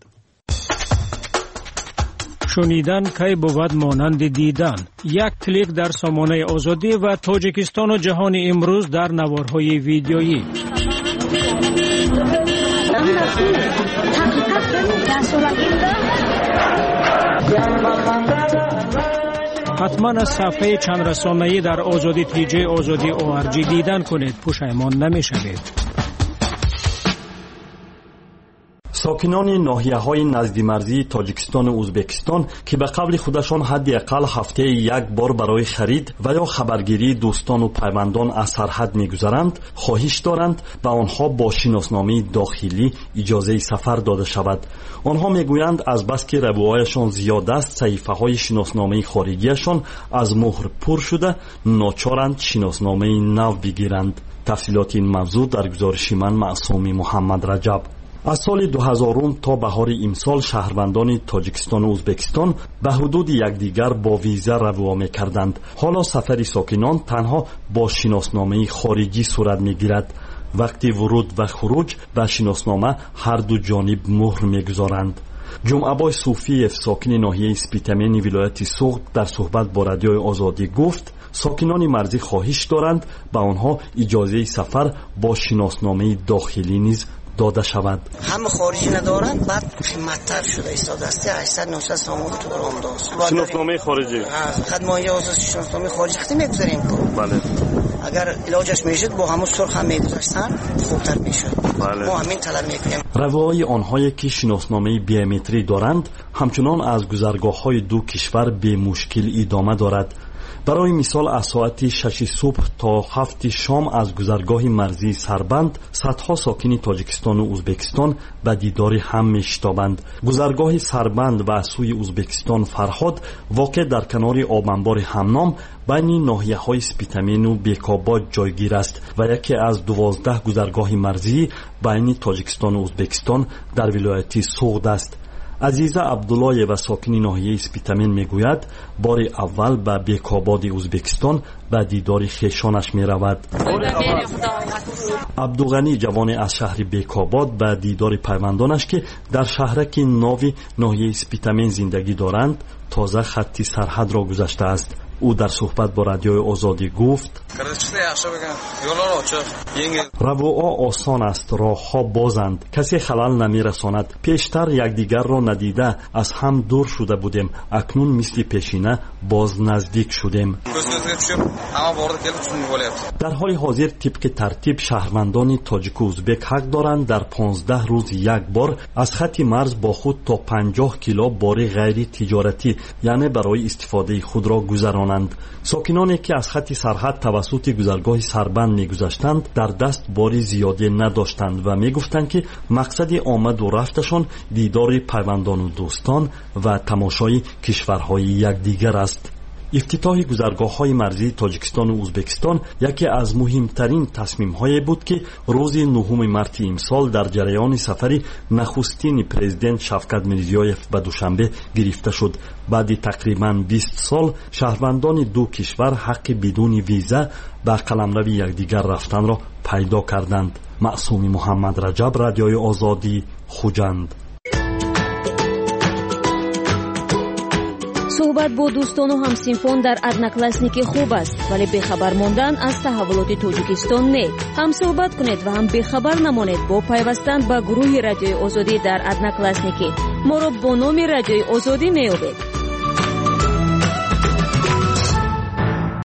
شنیدن کی بود مانند دیدن. یک کلیک در سامانه آزادی و تاجیکستان و جهان امروز در نوارهای ویدیویی. حتما از صفحه چند رسانه‌ای در آزادی تیجی آزادی او ار جی دیدن کنید، پشیمان نمی‌شوید. ساکنان ناحیه‌های نزدیک‌مرزی تاجیکستان و ازبکستان که به قبل خودشان حداقل هفته یک بار برای خرید و یا خبرگیری دوستان و پیوندان از سرحد می‌گذرند، خواهش دارند به آنها با شناسنامه داخلی اجازه سفر داده شود. آنها می‌گویند از بس که ربوهایشان زیاد است، صحیفه‌های شناسنامه خارجیشان از مهر پر شده، ناچارند شناسنامه نو بگیرند. تفصیلات این موضوع در گزارش من معصوم محمد رجب. از سال دو هزار تا بهار امسال شهروندان تاجیکستان و ازبکستان به حدود یکدیگر با ویزا روا می‌کردند. حالا سفر ساکنان تنها با شناسنامه خارجی صورت می‌گیرد. وقتی ورود و خروج به شناسنامه هر دو جانب مهر می‌گذارند. جمعه‌بای صوفیف ساکن ناحیه اسپیتامین ولایت سوغد در صحبت با رادیوی آزادی گفت ساکنان مرزی خواهش دارند به آنها اجازه سفر با شناسنامه داخلی نیز داده شود. همه خارجی ندارند، بعد قیمت‌تر شده ایستاد است. هشتصد نهصد سامون تو رانداز. شناسنامه خارجی. فقط ما اجازه شناسنامه خارجی خودی می‌گذاریم. بله. اگر علاجش میشد با همون سرخ هم می‌گذاشتن خوبتر میشد. بله. ما همین طلب می‌کنیم. روای آنهایی که شناسنامه بیومتری دارند همچنان از گذرگاه‌های دو کشور به مشکل ادامه دارد. برای مثال از ساعت شش صبح تا هفت شام از گذرگاه مرزی سربند صدها ساکن تاجیکستان و ازبکستان به دیدار هم میشتابند. گذرگاه سربند و از سوی ازبکستان فرهاد واقع در کنار آبانبار همنام بین ناحیه‌های سپیتامین و بیکاباد جایگیر است و یکی از دوازده گذرگاه مرزی بین تاجیکستان و ازبکستان در ولایت سوغد است. عزیزه عبدالله و ساکن ناحیه سپیتامین میگوید بار اول به بیکاباد ازبکستان به دیدار خویشانش می رود. عبدالغنی جوان از شهر بیکاباد به دیدار پیوندانش که در شهرک ناوی ناحیه سپیتامین زندگی دارند تازه خط سرحد را گذشته است. او در صحبت با رادیوی آزادی گفت روعا آسان است، راه ها بازند، کسی خلل نمی رساند. پیشتر یکدیگر را ندیده از هم دور شده بودیم، اکنون مثل پیشینه باز نزدیک شدیم. در حال حاضر طبق ترتیب شهروندان تاجیک و ازبک حق دارند در پانزده روز یک بار از خط مرز با خود تا پنجاه کیلو بار غیر تجارتی یعنی برای استفاده خود را گذرانند. ساکنانی که از خط سرحد توسط گذرگاه سربند می‌گذشتند در دست باری زیادی نداشتند و می‌گفتند که مقصد آمد و رفتشان دیدار پیوندان و دوستان و تماشای کشورهای یکدیگر است. افتتاح گذرگاه‌های مرزی تاجیکستان و ازبکستان یکی از مهمترین تصمیم‌های بود که روز نهم مارس امسال در جریان سفر نخستین پرزیدنت شفقت میرزیویف به دوشنبه گرفته شد. بعد تقریباً بیست سال شهروندان دو کشور حق بدون ویزا به قلمرو یکدیگر رفتن را پیدا کردند. معصوم محمد رجب، رادیوی آزادی، خوجند. صحبت با دوستان و همسینفون در ادناکلاسنیکی خوب است، ولی بخبر ماندن از تحولات تاجیکستان نه. هم صحبت کنید و هم بخبر نمانید با پیوستن به گروه رادیوی آزادی در ادناکلاسنیکی. ما را با نام رادیوی آزادی میابید.